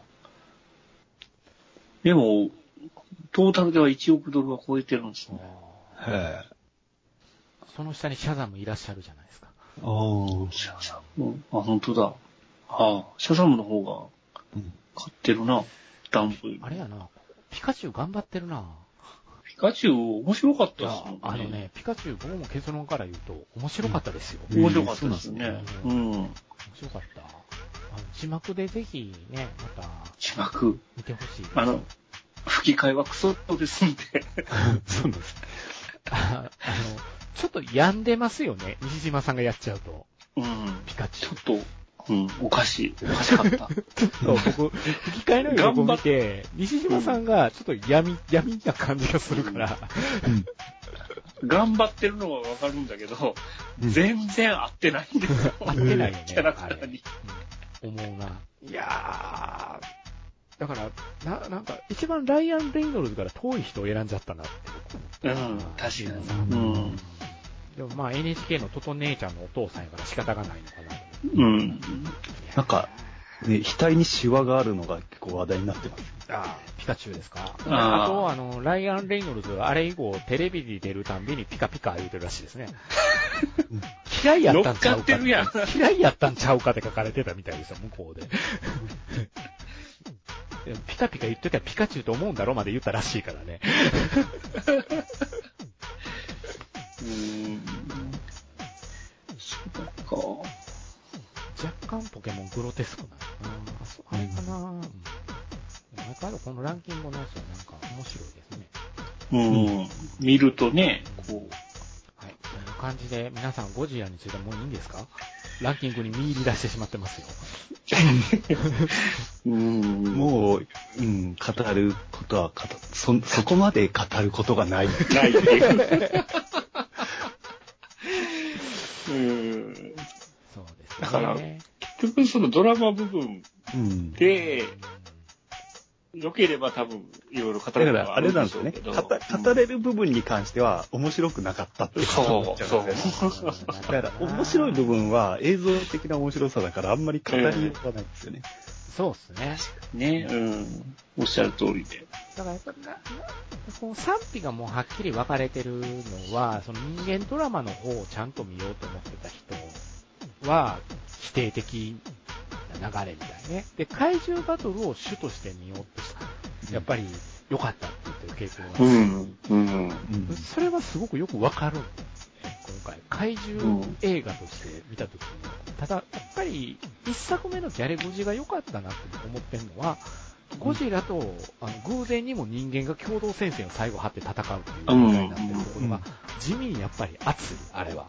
でも、トータルではいちおくドルは超えてるんですね。 へえ。 その下にシャザムいらっしゃるじゃないですか。 ああ、シャザム。あ、本当だ。ああ、シャザムの方が買ってるな、ダンボ。 あれやな、ピカチュウ頑張ってるな。 ピカチュウ面白かったですね。 あのね、ピカチュウ僕も結論から言うと面白かったですよ。 うん、面白かったですね。うん。面白かった。あの字幕でぜひね、また。 字幕見てほしい。 あの、吹き替えはクソですんで。 そうです。 あの、ちょっと病んでますよね。西島さんがやっちゃうと。 うん。 ピカチュウ。 ちょっと、うん、おかしい。おかしかった。 ちょっと僕、吹き替えの映像を見て、西島さんがちょっと闇、闇な感じがするから。 うん、頑張ってるのはわかるんだけど、うん、全然合ってないんですよ。 合ってないよね。 キャラクターに。 うん、思うな。いやー、だから、な、なんか、一番ライアン・レイノルズから遠い人を選んじゃったなって。 うん、確かに。うん。 でもまあ エヌエイチケー のトト姉ちゃんのお父さんやから仕方がないのかな。 うん。 なんか、ね、額にシワがあるのが結構話題になってます。 ああ、ピカチュウですか。あ, あと、あの、ライアン・レイノルズはあれ以降テレビに出るたんびにピカピカ言うてるらしいですね。嫌いやったんちゃうか。嫌いやったんちゃうかって書かれてたみたいですよ、向こうで。ピカピカ言ってたらピカチュウと思うんだろまで言ったらしいからね。 うーん。そうか。 若干ポケモングロテスクなのかな。そうあれかな。うん。毎回このランキングのやつはなんか面白いですね。 うん。見るとね、こう。 はい。そんな感じで皆さんゴジラについてはもういいんですか？ランキングに見入り出してしまってますよ。 うんもう、うん、語ることは語そ、そこまで語ることがない。 ないっていう。うん。 そうですね。 だから、結局そのドラマ部分で、うん、良ければ多分いろいろ語ることがあるんでしょうけど。 だからあれなんですよね。語れる部分に関しては面白くなかったってことになっちゃうんですよね。そう。だから面白い部分は映像的な面白さだからあんまり語りようがないんですよね。 そうですね。 ね、うん。おっしゃる通りで。 だからやっぱな、この賛否がもうはっきり分かれてるのは、その人間ドラマの方をちゃんと見ようと思ってた人は否定的な流れみたいね。で、怪獣バトルを主として見ようとした。やっぱり良かったって言ってる傾向がある。うんうんうん、それはすごくよく分かるんですね。今回怪獣映画として見たときに、ただやっぱり一作目のギャレゴジが良かったなって思ってるのは、ゴジラとあの偶然にも人間が共同戦線を最後張って戦うっていう展開になってるところが地味にやっぱり熱い、あれは。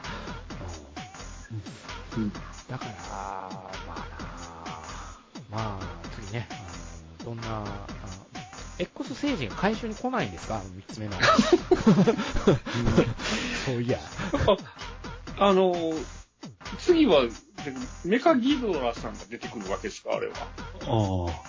うんうん、だからまあなまあ次ね、あのどんなあ X 星人が回収に来ないんですか、あのみっつめの。そういや。 あの次はメカギドラさんが出てくるわけですか、あれは。 ああ。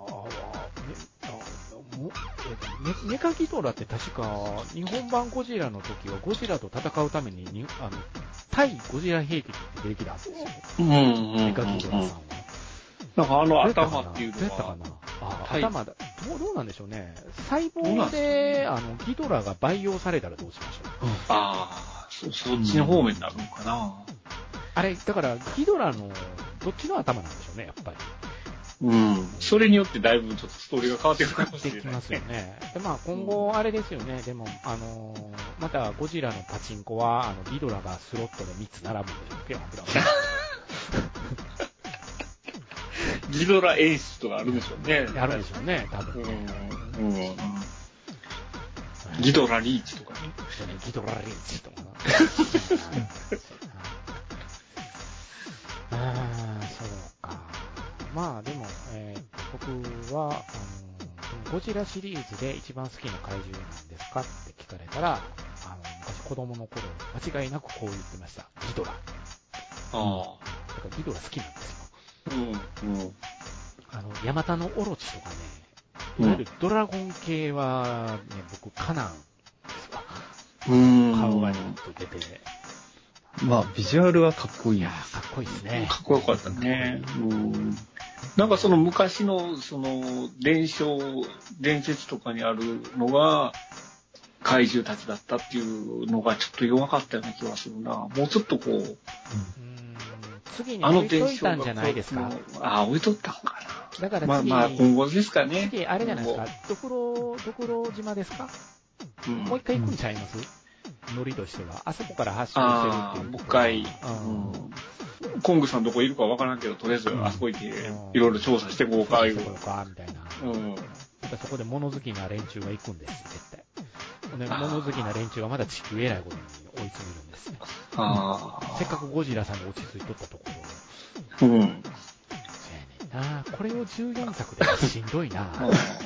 メ, メカギドラって確か日本版ゴジラの時はゴジラと戦うためににあの対ゴジラ兵器って出てきたんですよ。 うんうんうんうん、 メカギドラさんは。 なんかあの頭っていうのは。 どうやったかな。あ、頭だ。どうどうなんでしょうね。細胞であのギドラが培養されたらどうしましょう。 うん、ああ、そそっちの方面になるのかな。うん、 あれだからギドラのどっちの頭なんでしょうね、やっぱり。 うん。それによってだいぶちょっとストーリーが変わってくるかもしれない。 変わってきますよね。で、まあ今後あれですよね。でも、あのー、 またゴジラのパチンコは、あの、ギドラがスロットでみっつ並ぶんでしょうけど、 ギドラ演出とかあるでしょうね。 あるでしょうね、多分。うん。うん。 ギドラリーチとかね。 ギドラリーチとか。ああ、そうか。まあでも、えー、僕は、あの、ゴジラシリーズで一番好きな怪獣なんですかって聞かれたら、あの、昔子供の頃、間違いなくこう言ってました。ギドラ。ああ。だからギドラ好きなんですよ。うん。うん。あの、ヤマタノオロチとかね、いわゆるドラゴン系は、ね、僕、カナンですわ。うん。カウアニと出て。 まあ、ビジュアルはかっこいい。いやかっこいいですね。 かっこよかったね。うん。なんかその昔の、その、伝承、伝説とかにあるのが、怪獣たちだったっていうのがちょっと弱かったような気がするな。もうちょっとこう、うん、 次に置いといたんじゃないですか。 ああ、置いとったんかな。 だから次、 まあまあ今後ですかね。 次、あれじゃないですか。ドクロ、ドクロ島ですか、うん、もう一回行くんちゃいます、うん、ノリとしては。あそこから発信してるっていう。 もう一回、うん。コングさんどこいるかわからんけど、とりあえずあそこ行って、いろいろ調査してこうか、いう。 してこうか、みたいな。うん。そこで物好きな連中が行くんです、絶対。ね、物好きな連中はまだ地球偉いことに追い詰めるんですね。あせっかくゴジラさんに落ち着いとったところ。うん。そうやねんな。これをじゅうよんさくでしんどいな。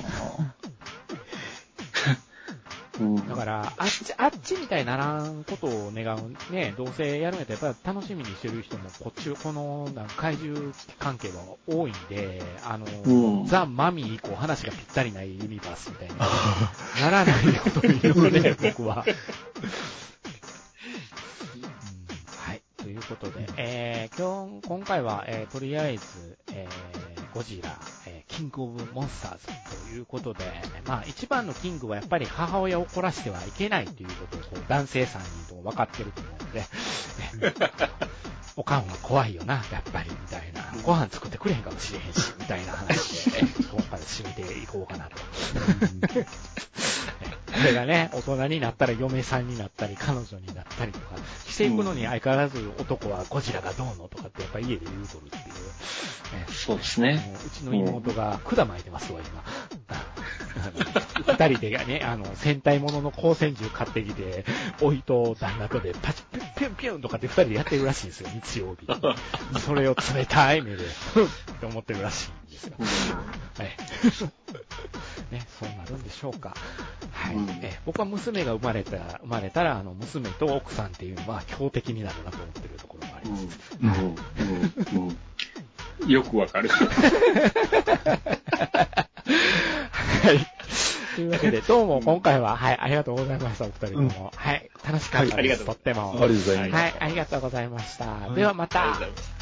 だから、あっち、あっちみたいにならんことを願う。ね、どうせやるんやったらやっぱり楽しみにしてる人も、こっち、この、なんか怪獣関係は多いんで、あの、うん、ザ・マミー以降話がぴったりないユニバースみたいにならないことに言うね、僕は。はい。ということで、えー、今日、今回は、えー、とりあえず、えー、ゴジラ、えー、キングオブモンスターズということで、まあ一番のキングはやっぱり母親を怒らせてはいけないということをこう男性さんにとも分かってると思うので、おかんは怖いよな、やっぱり、みたいな。ご飯作ってくれへんかもしれへんし、みたいな話で、今回締めていこうかなと。これがね、大人になったら嫁さんになったり、彼女になったりとか、していくのに相変わらず男はゴジラがどうのとかってやっぱり家で言うとるっていう。 そうですね。 うちの妹が管巻いてますわ、今。二人でね、あの、戦隊ものの光線銃買ってきて、おいと旦那とでパチピュンピュンピュンとかって二人でやってるらしいんですよ、日曜日。それを冷たい目で、って思ってるらしいんですよ。はい。ね、そうなるんでしょうか。はい。うん、え僕は娘が生まれたら、生まれたら、あの、娘と奥さんっていうのは強敵になるなと思ってるところもあります。うんはいうんうんうん、よくわかる。はい。 というわけで、どうも今回は、はい、ありがとうございました、お二人とも。うん、はい、楽しかったです。はい、とっても。 ありがとうございました。 はい、ありがとうございました。はい、ではまた。ありがとうございます。